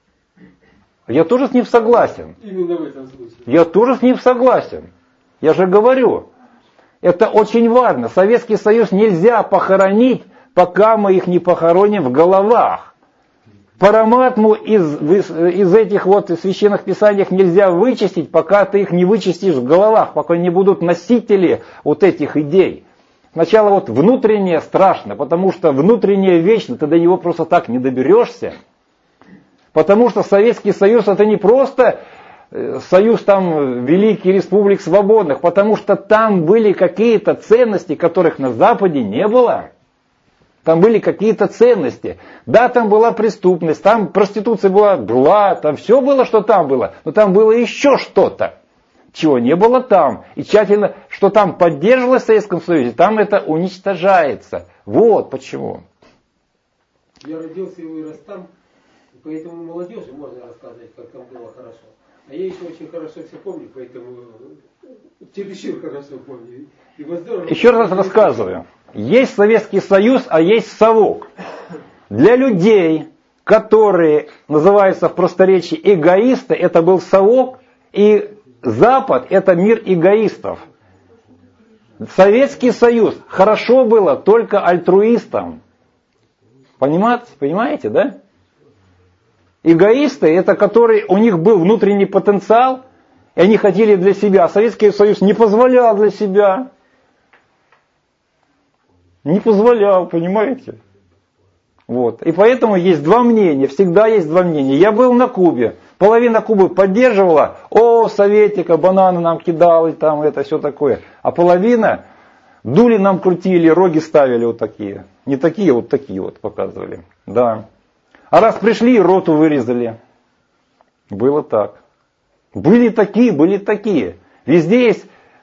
S1: Я тоже с ним согласен.
S5: Именно в этом случае.
S1: Я тоже с ним согласен. Я же говорю, это очень важно. Советский Союз нельзя похоронить, пока мы их не похороним в головах. Параматму из, из этих вот священных писаний нельзя вычистить, пока ты их не вычистишь в головах, пока не будут носители вот этих идей. Сначала вот внутреннее страшно, потому что внутреннее вечно, ты до него просто так не доберешься. Потому что Советский Союз это не просто союз там великих республик свободных, потому что там были какие-то ценности, которых на Западе не было. Там были какие-то ценности. Да, там была преступность, там проституция была, была, там все было, что там было, но там было еще что-то, чего не было там. И тщательно, что там поддерживалось в Советском Союзе, там это уничтожается. Вот почему.
S5: Я родился и вырос там, поэтому молодежи можно рассказывать, как там было хорошо. А я еще очень хорошо все помню, поэтому чересчур хорошо помню. И здорово,
S1: еще раз рассказываю. Есть Советский Союз, а есть совок. Для людей, которые называются в просторечии эгоисты, это был совок, и Запад это мир эгоистов. Советский Союз хорошо было только альтруистам. Понимаете, понимаете, да? Эгоисты это которые, у них был внутренний потенциал, и они хотели для себя, а Советский Союз не позволял для себя. Не позволял, понимаете? Вот. И поэтому есть два мнения, всегда есть два мнения. Я был на Кубе, половина Кубы поддерживала, о, советика, бананы нам кидал, и там это все такое. А половина дули нам крутили, роги ставили вот такие. Не такие, вот такие вот показывали. Да. А раз пришли, роту вырезали. Было так. Были такие, были такие. Везде есть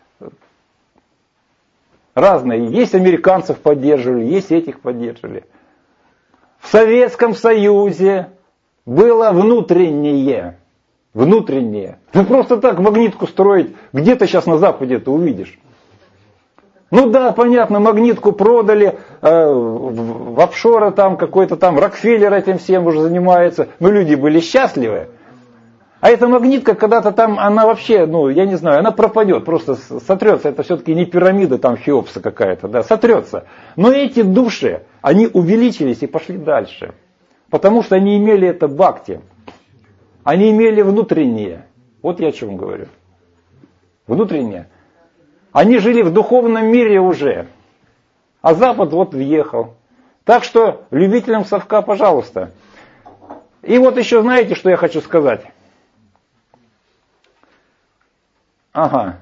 S1: разные. Есть американцев поддерживали, есть этих поддерживали. В Советском Союзе было внутреннее. Внутреннее. Ну просто так магнитку строить, где ты сейчас на Западе это увидишь? Ну да, понятно, магнитку продали, э, в, в офшоры там какой-то там, Рокфеллер этим всем уже занимается. Но люди были счастливы. А эта магнитка когда-то там, она вообще, ну я не знаю, она пропадет, просто сотрется. Это все-таки не пирамида там Хеопса какая-то, да, сотрется. Но эти души, они увеличились и пошли дальше. Потому что они имели это бхакти. Они имели внутреннее. Вот я о чем говорю. Внутреннее. Они жили в духовном мире уже. А Запад вот въехал. Так что любителям совка, пожалуйста. И вот еще знаете, что я хочу сказать? Ага.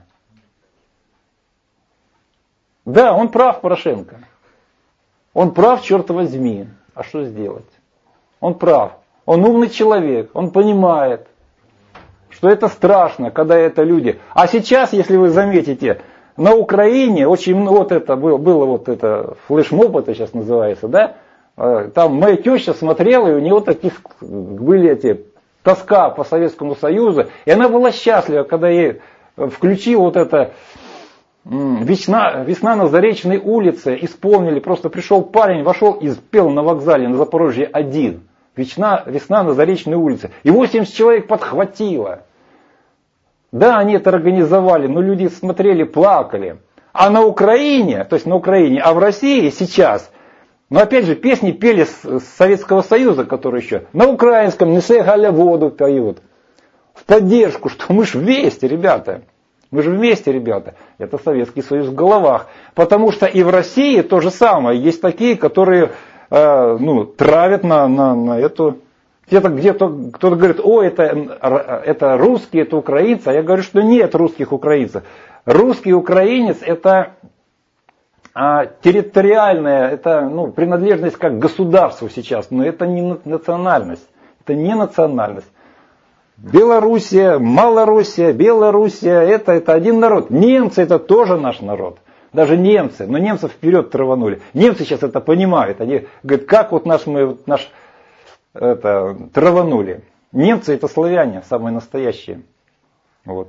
S1: Да, он прав, Порошенко. Он прав, черт возьми. А что сделать? Он прав. Он умный человек. Он понимает, что это страшно, когда это люди. А сейчас, если вы заметите, на Украине очень много, вот это было, было вот это, флешмоб это сейчас называется, да? Там моя теща смотрела, и у нее таких были эти, тоска по Советскому Союзу. И она была счастлива, когда ей включил вот это весна, весна на Заречной улице, исполнили, просто пришел парень, вошел и спел на вокзале на Запорожье один. Весна, весна на Заречной улице. И восемьдесят человек подхватило. Да, они это организовали, но люди смотрели, плакали. А на Украине, то есть на Украине, а в России сейчас Но опять же, песни пели с, с Советского Союза, которые еще на украинском «Несе Галя воду» поют. В поддержку, что мы же вместе, ребята. Мы же вместе, ребята. Это Советский Союз в головах. Потому что и в России то же самое. Есть такие, которые э, ну, травят на, на, на эту... Где-то, где-то кто-то говорит, о, это, это русские, это украинцы. А я говорю, что нет русских украинцев. Русский украинец это а, территориальная, это ну, принадлежность как государству сейчас. Но это не национальность. Это не национальность. Белоруссия, Малороссия, Белоруссия, это, это один народ. Немцы это тоже наш народ. Даже немцы, но немцев вперед траванули. Немцы сейчас это понимают. Они говорят, как вот наш, мы, наш это, траванули. Немцы это славяне, самые настоящие. Вот.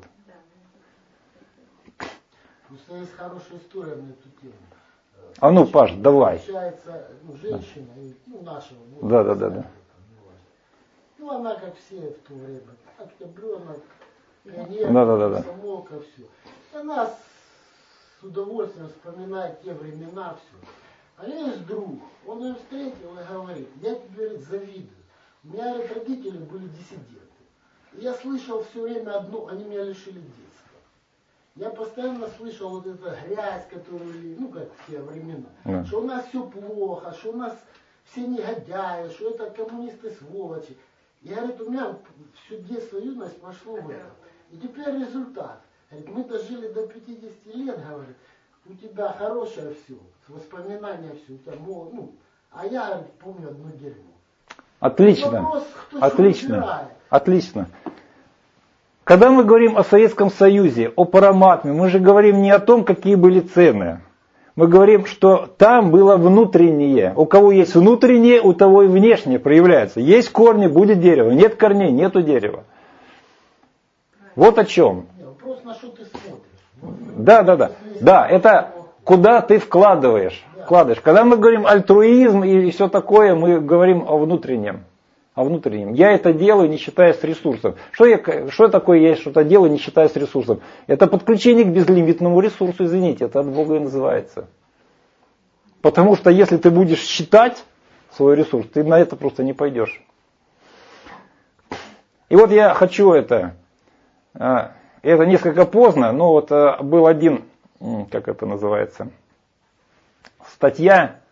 S6: Просто есть хорошая история на эту тему.
S1: А ну, Паш, давай.
S6: Получается, ну, женщина, ну, нашего. Ну,
S1: да, да, да, да.
S6: Ну, она, как все в то время, октябренок, пионер,
S1: да, да, да, да.
S6: комсомолка, все. Она с удовольствием вспоминает те времена, все. А я есть друг, он ее встретил и говорит, я тебе, говорит, завидую. У меня, говорит, родители были диссиденты. И я слышал все время одно, они меня лишили детства. Я постоянно слышал вот эту грязь, которую, ну, как в те времена, да. Что у нас все плохо, что у нас все негодяи, что это коммунисты сволочи. Я, говорит, у меня все детство, юность пошло в это. И теперь результат. Говорит, мы дожили до пятидесяти лет, говорит, у тебя хорошее все, воспоминания все, у тебя, ну, а я, говорит, помню одно дерьмо.
S1: Отлично,
S6: вопрос,
S1: отлично, отлично. Когда мы говорим о Советском Союзе, о параматме, мы же говорим не о том, какие были цены. Мы говорим, что там было внутреннее. У кого есть внутреннее, у того и внешнее проявляется. Есть корни, будет дерево. Нет корней, нету дерева. Вот о чем.
S6: Вопрос, на что ты смотришь.
S1: Да, да, да. Да, это куда ты вкладываешь. вкладываешь. Когда мы говорим альтруизм и все такое, мы говорим о внутреннем. О внутреннем. Я это делаю, не считаясь ресурсом. Что, я, что такое я что-то делаю, не считаясь ресурсом? Это подключение к безлимитному ресурсу, извините, это от Бога и называется. Потому что если ты будешь считать свой ресурс, ты на это просто не пойдешь. И вот я хочу это, это несколько поздно, но вот был один, как это называется, статья,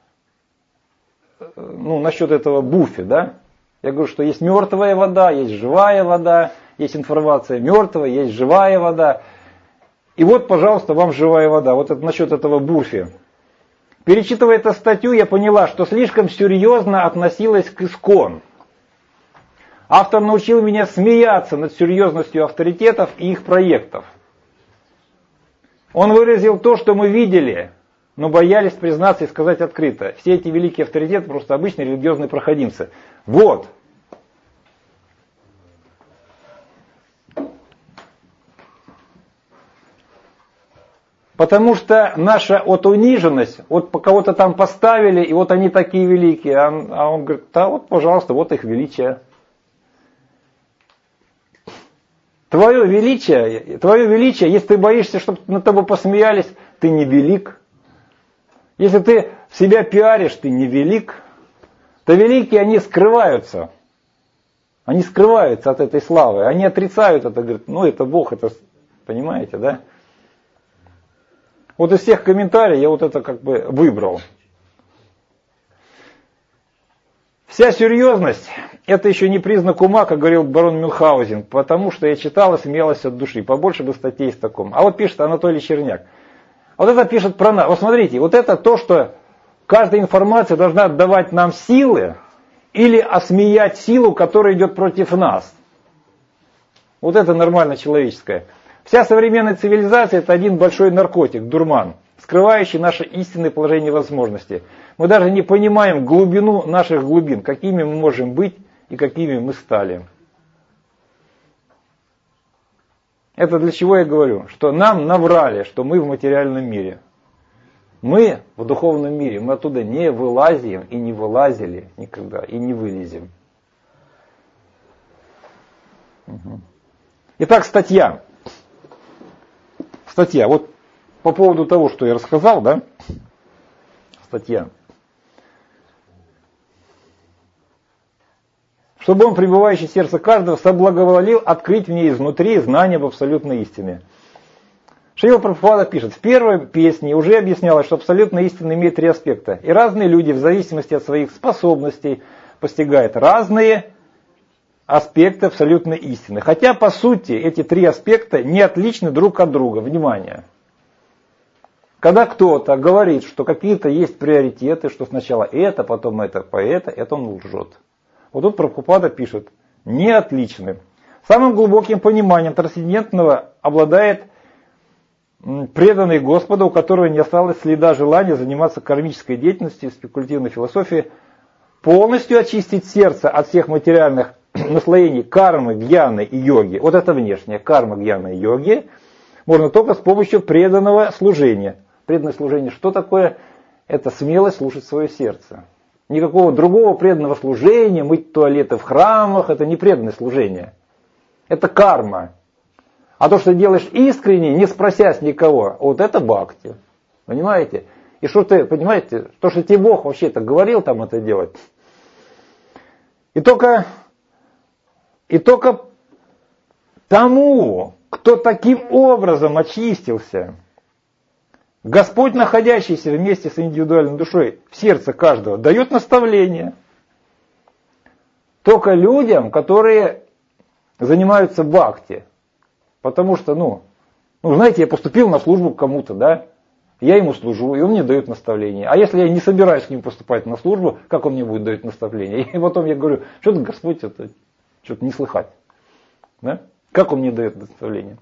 S1: ну, насчет этого Буффи, да? Я говорю, что есть мертвая вода, есть живая вода, есть информация мертвая, есть живая вода. И вот, пожалуйста, вам живая вода. Вот это, насчет этого Буффи. Перечитывая эту статью, я поняла, что слишком серьезно относилась к искон. Автор научил меня смеяться над серьезностью авторитетов и их проектов. Он выразил то, что мы видели, но боялись признаться и сказать открыто. Все эти великие авторитеты просто обычные религиозные проходимцы. Вот. Потому что наша вот униженность, вот по кого-то там поставили, и вот они такие великие. А он, а он говорит, да вот, пожалуйста, вот их величие. Твое величие, твое величие, если ты боишься, чтобы над тобой посмеялись, ты не велик. Если ты себя пиаришь, ты не велик. То великие, они скрываются. Они скрываются от этой славы. Они отрицают это, говорят, ну это Бог, это, понимаете, да? Вот из всех комментариев я вот это как бы выбрал. Вся серьезность, это еще не признак ума, как говорил барон Мюнхгаузен, потому что я читал и смеялась от души. Побольше бы статей с таком. А вот пишет Анатолий Черняк. Вот это пишет про нас. Вот смотрите, вот это то, что каждая информация должна отдавать нам силы или осмеять силу, которая идет против нас. Вот это нормально человеческое. Вся современная цивилизация это один большой наркотик, дурман, скрывающий наше истинное положение возможностей. Мы даже не понимаем глубину наших глубин, какими мы можем быть и какими мы стали. Это для чего я говорю? Что нам наврали, что мы в материальном мире. Мы в духовном мире, мы оттуда не вылазим и не вылазили никогда, и не вылезем. Угу. Итак, статья. Статья. Вот по поводу того, что я рассказал, да? Статья. чтобы он, пребывающий в сердце каждого, соблаговолил открыть в ней изнутри знание об абсолютной истине. Шрила Прабхупада пишет, в первой песне уже объяснялось, что абсолютная истина имеет три аспекта. И разные люди в зависимости от своих способностей постигают разные аспекты абсолютной истины. Хотя по сути эти три аспекта не отличны друг от друга. Внимание! Когда кто-то говорит, что какие-то есть приоритеты, что сначала это, потом это, по это, это он лжет. Вот тут Прабхупада пишет, не отличны. Самым глубоким пониманием трансцендентного обладает преданный Господу, у которого не осталось следа желания заниматься кармической деятельностью, спекулятивной философией, полностью очистить сердце от всех материальных наслоений кармы, гьяны и йоги. Вот это внешнее, карма, гьяна и йоги, можно только с помощью преданного служения. Преданное служение что такое? Это смелость слушать свое сердце. Никакого другого преданного служения, мыть туалеты в храмах, это не преданное служение. Это карма. А то, что делаешь искренне, не спросясь никого, вот это бхакти. Понимаете? И что ты, понимаете, то, что тебе Бог вообще-то говорил там это делать. И только, и только тому, кто таким образом очистился, Господь, находящийся вместе с индивидуальной душой в сердце каждого, дает наставление. Только людям, которые занимаются бхакти. Потому что, ну, ну, знаете, я поступил на службу к кому-то, да, я ему служу, и он мне дает наставление. А если я не собираюсь к нему поступать на службу, как он мне будет давать наставление? И потом я говорю, что-то Господь, это что-то не слыхать. Да? Как он мне дает наставление?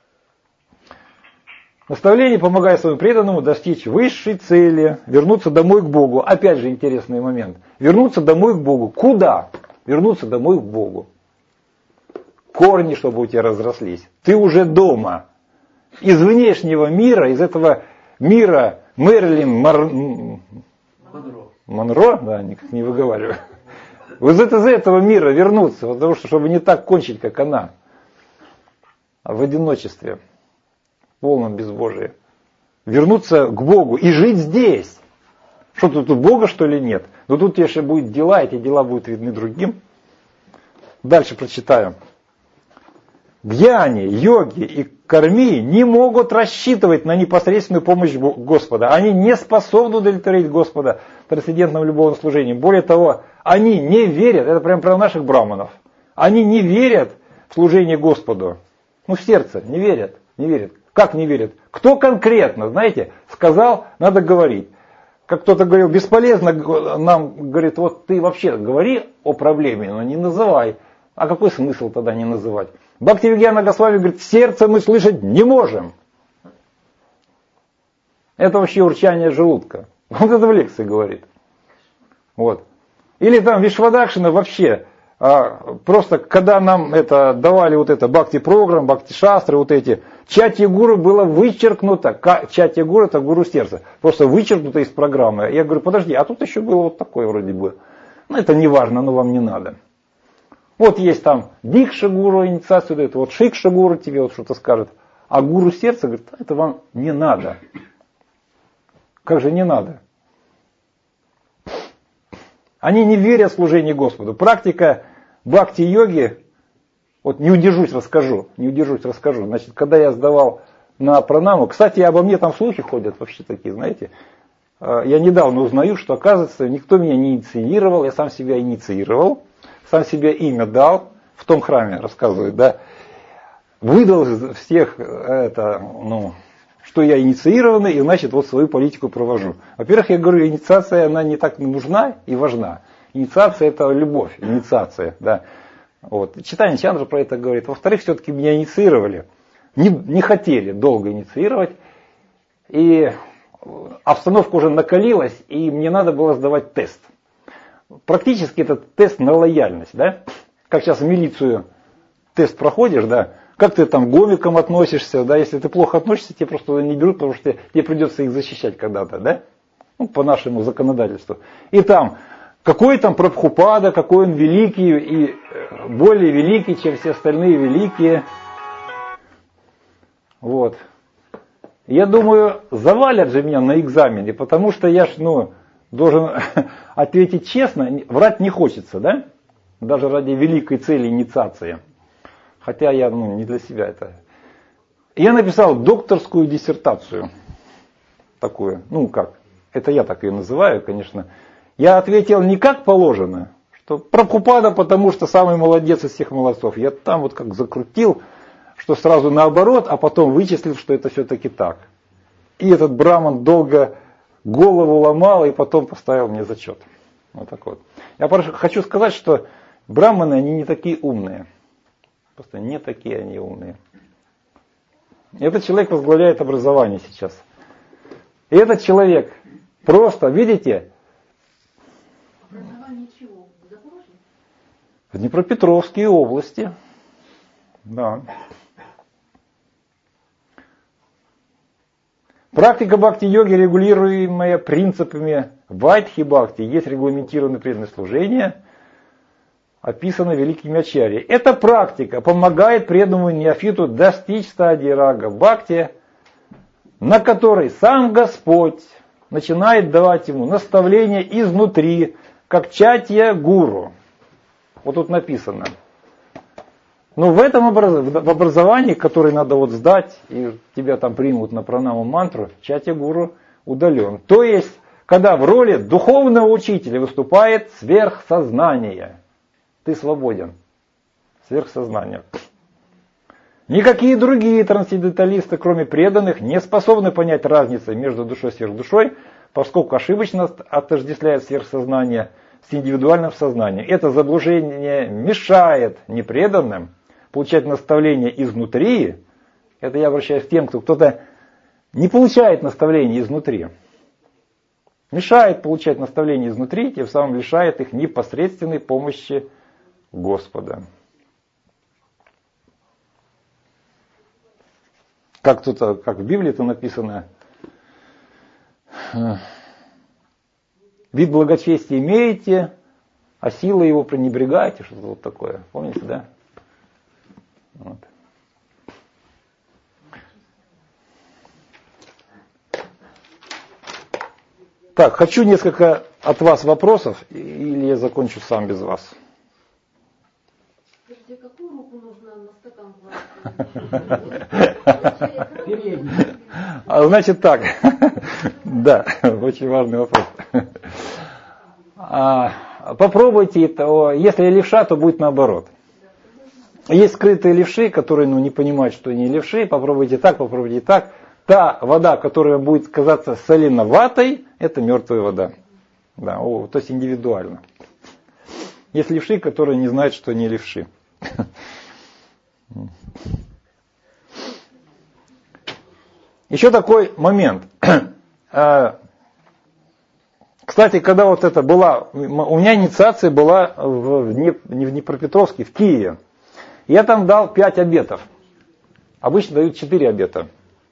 S1: Наставление помогает своему преданному достичь высшей цели, вернуться домой к Богу. Опять же интересный момент. Вернуться домой к Богу. Куда? Вернуться домой к Богу. Корни, чтобы у тебя разрослись. Ты уже дома. Из внешнего мира, из этого мира Мэрилин Мар... Монро. Монро? Да, никак не выговариваю. Вот из этого мира вернуться, потому что, чтобы не так кончить, как она. А в одиночестве. Полном безбожии. Вернуться к Богу и жить здесь. Что тут, тут Бога, что ли, нет? Но тут еще будут дела, эти дела будут видны другим. Дальше прочитаю. Гьяни, йоги и карми не могут рассчитывать на непосредственную помощь Господа. Они не способны удовлетворить Господа трансцендентным любовным служением. Более того, они не верят, это прям про наших браманов, они не верят в служение Господу. Ну, в сердце не верят, не верят. Как не верят? Кто конкретно, знаете, сказал, надо говорить. Как кто-то говорил, бесполезно нам, говорит, вот ты вообще говори о проблеме, но не называй. А какой смысл тогда не называть? Бхактивигьяна Госвами говорит, сердце мы слышать не можем. Это вообще урчание желудка. Вот это в лекции говорит. Вот. Или там Вишвадакшина вообще, а, просто когда нам это давали вот это бхакти-программ, бхакти-шастры, вот эти, чати-гуру было вычеркнуто, чати-гуру это гуру сердца, просто вычеркнуто из программы. Я говорю, подожди, а тут еще было вот такое вроде бы. Ну это не важно, но вам не надо. Вот есть там дикша-гуру, инициацию дает, вот шикша-гуру тебе вот что-то скажет. А гуру сердца говорит, это вам не надо. Как же не надо? Они не верят в служение Господу. Практика бхакти-йоги, вот не удержусь, расскажу, не удержусь, расскажу. Значит, когда я сдавал на пранаму, кстати, обо мне там слухи ходят вообще такие, знаете. Я недавно узнаю, что, оказывается, никто меня не инициировал, я сам себя инициировал. Сам себе имя дал, в том храме рассказывают, да, выдал всех, это, ну, что я инициированный, и значит вот свою политику провожу. Во-первых, я говорю, инициация, она не так нужна и важна. Инициация это любовь, инициация, да. Вот. Читание Чандра про это говорит. Во-вторых, все-таки меня инициировали, не, не хотели долго инициировать, и обстановка уже накалилась, и мне надо было сдавать тест. Практически этот тест на лояльность, да? Как сейчас в милицию тест проходишь, да? Как ты там к гомикам относишься, да? Если ты плохо относишься, тебе просто не берут, потому что тебе придется их защищать когда-то, да? Ну, по нашему законодательству. И там, какой там Прабхупада, какой он великий и более великий, чем все остальные великие. Вот. Я думаю, завалят же меня на экзамене, потому что я ж, ну, должен ответить честно, врать не хочется, да? даже ради великой цели инициации. Хотя я ну, не для себя это. Я написал докторскую диссертацию. Такую, ну как, это я так ее называю, конечно. Я ответил не как положено, что Прабхупада, потому что самый молодец из всех молодцов. Я там вот как закрутил, что сразу наоборот, а потом вычислил, что это все-таки так. И этот браман долго голову ломал и потом поставил мне зачет. Вот так вот. Я хочу сказать, что браманы, они не такие умные. Просто не такие они умные. Этот человек возглавляет образование сейчас. И этот человек просто, видите,
S2: Образование чего? В Запорожье?
S1: в Днепропетровской области. Да. Практика бхакти-йоги, регулируемая принципами вайдхи-бхакти, есть регламентированное преданное служение, описано великими ачарьями. Эта практика помогает преданному неофиту достичь стадии рага бхакти, на которой сам Господь начинает давать ему наставления изнутри, как чатья гуру. Вот тут написано. Но в этом образ... в образовании, которое надо вот сдать, и тебя там примут на пранаму мантру, чатья гуру удален. То есть, когда в роли духовного учителя выступает сверхсознание. Ты свободен. Сверхсознание. Никакие другие трансценденталисты, кроме преданных, не способны понять разницу между душой и сверхдушой, поскольку ошибочно отождествляют сверхсознание с индивидуальным сознанием. Это заблуждение мешает непреданным получать наставления изнутри. Это я обращаюсь к тем, кто кто-то не получает наставления изнутри. Мешает получать наставления изнутри, тем самым лишает их непосредственной помощи Господа. Как, тут, как в Библии это написано, вид благочестия имеете, а силы его пренебрегаете, что-то вот такое. Помните, да? Вот. Так, хочу несколько от вас вопросов, или я закончу сам без вас.
S2: Скажите, какую руку нужно на стакан класть?
S6: Передний.
S1: А, значит так, да, очень важный вопрос. А, попробуйте, это, если левша, то будет наоборот. Есть скрытые левши, которые ну, не понимают, что они левши. Попробуйте так, попробуйте так. Та вода, которая будет казаться соленоватой, это мертвая вода. Да, о, то есть индивидуально. Есть левши, которые не знают, что они левши. Еще такой момент. Кстати, когда вот это была, у меня инициация была в, не в Днепропетровске, в Киеве. Я там дал пять обетов. Обычно дают четыре обета.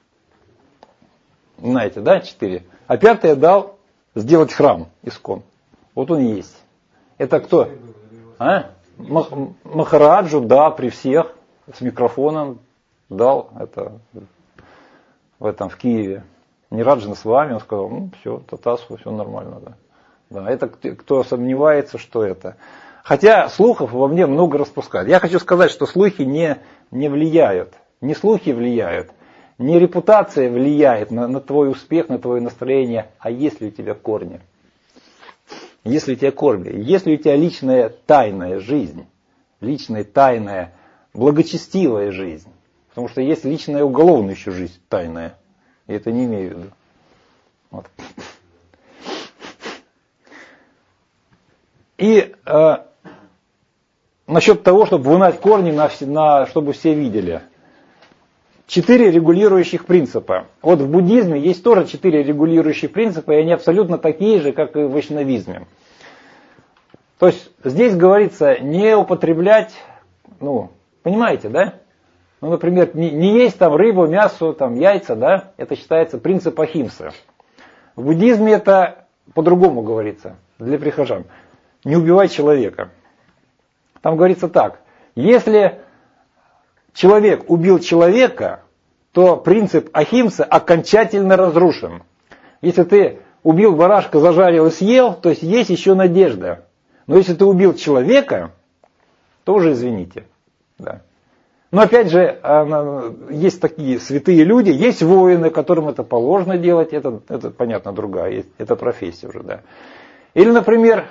S1: Знаете, да, четыре. А пятый я дал сделать храм искон. Вот он и есть. Это кто? А? Махараджу, да, при всех, с микрофоном дал это в этом, в Киеве. Не Раджина с вами, он сказал, ну все, татасу, все нормально, да. Да, это кто сомневается, что это. Хотя слухов во мне много распускают. Я хочу сказать, что слухи не, не влияют. Не слухи влияют, не репутация влияет на, на твой успех, на твое настроение, а если у тебя корни. Если у тебя корни, если у тебя личная тайная жизнь, личная тайная благочестивая жизнь. Потому что есть личная уголовная еще жизнь тайная. Я это не имею в виду. Вот. И э, насчет того, чтобы вынать корни, на, на, чтобы все видели. Четыре регулирующих принципа. Вот в буддизме есть тоже четыре регулирующих принципа, и они абсолютно такие же, как и в вайшнавизме. То есть здесь говорится не употреблять, ну, понимаете, да? Ну, например, не, не есть там рыбу, мясо, там, яйца, да? Это считается принцип ахимсы. В буддизме это по-другому говорится для прихожан. Не убивай человека. Там говорится так. Если человек убил человека, то принцип ахимсы окончательно разрушен. Если ты убил барашка, зажарил и съел, то есть есть еще надежда. Но если ты убил человека, тоже извините. Да. Но опять же, есть такие святые люди, есть воины, которым это положено делать, это, это понятно, другая, это профессия уже. Да. Или, например,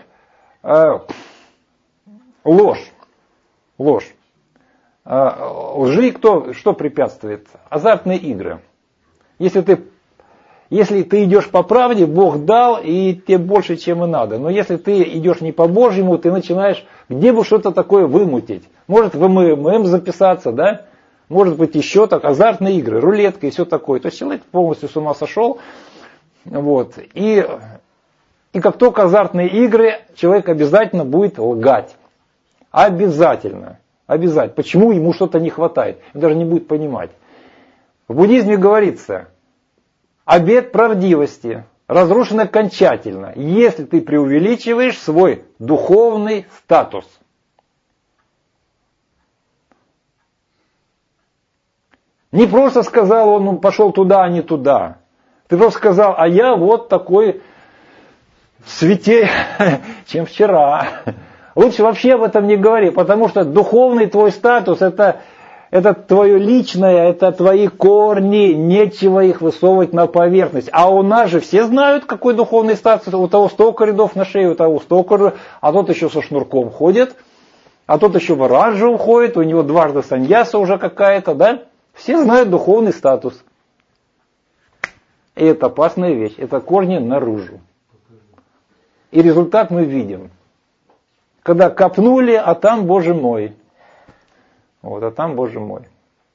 S1: ложь. Ложь. Лжи кто, что препятствует? Азартные игры. Если ты, если ты идешь по правде, Бог дал, и тебе больше, чем и надо. Но если ты идешь не по Божьему, ты начинаешь где бы что-то такое вымутить. Может в эм эм эм записаться, да? Может быть еще так, азартные игры, рулетка и все такое. То есть человек полностью с ума сошел. Вот. И, и как только азартные игры, человек обязательно будет лгать. Обязательно. Обязательно. Почему ему что-то не хватает? Он даже не будет понимать. В буддизме говорится, обет правдивости разрушен окончательно, если ты преувеличиваешь свой духовный статус. Не просто сказал он, он пошел туда, а не туда. Ты просто сказал, а я вот такой святей, чем вчера. Лучше вообще об этом не говори, потому что духовный твой статус это, это твое личное, это твои корни, нечего их высовывать на поверхность. А у нас же все знают, какой духовный статус, у того столько рядов на шее, у того столько, а тот еще со шнурком ходит, а тот еще в оранжевом ходит, у него дважды саньяса уже какая-то, да? Все знают духовный статус. И это опасная вещь, это корни наружу. И результат мы видим. Когда копнули, а там, Боже мой. Вот, а там, Боже мой.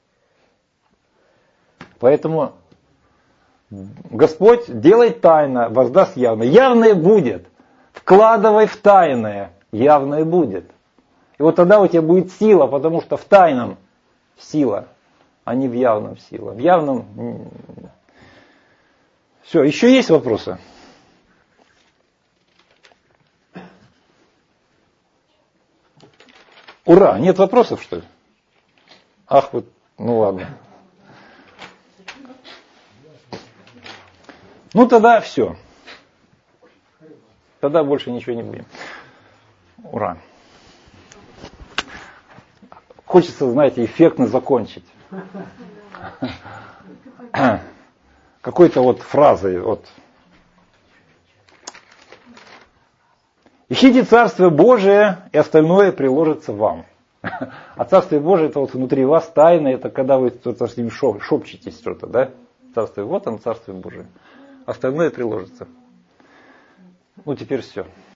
S1: Поэтому Господь делает тайно, воздаст явно. Явное будет. Вкладывай в тайное, явное будет. И вот тогда у тебя будет сила, потому что в тайном сила, а не в явном сила. В явном... Все, еще есть вопросы? Ура! Нет вопросов, что ли? Ах, вот, ну ладно. Ну тогда все. Тогда больше ничего не будем. Ура! Хочется, знаете, эффектно закончить. Какой-то вот фразой, вот. Ищите Царствие Божие, и остальное приложится вам. А Царствие Божие это вот внутри вас тайна, это когда вы с ним шепчетесь что-то, да? Царствие, вот оно, Царствие Божие. Остальное приложится. Ну, теперь все.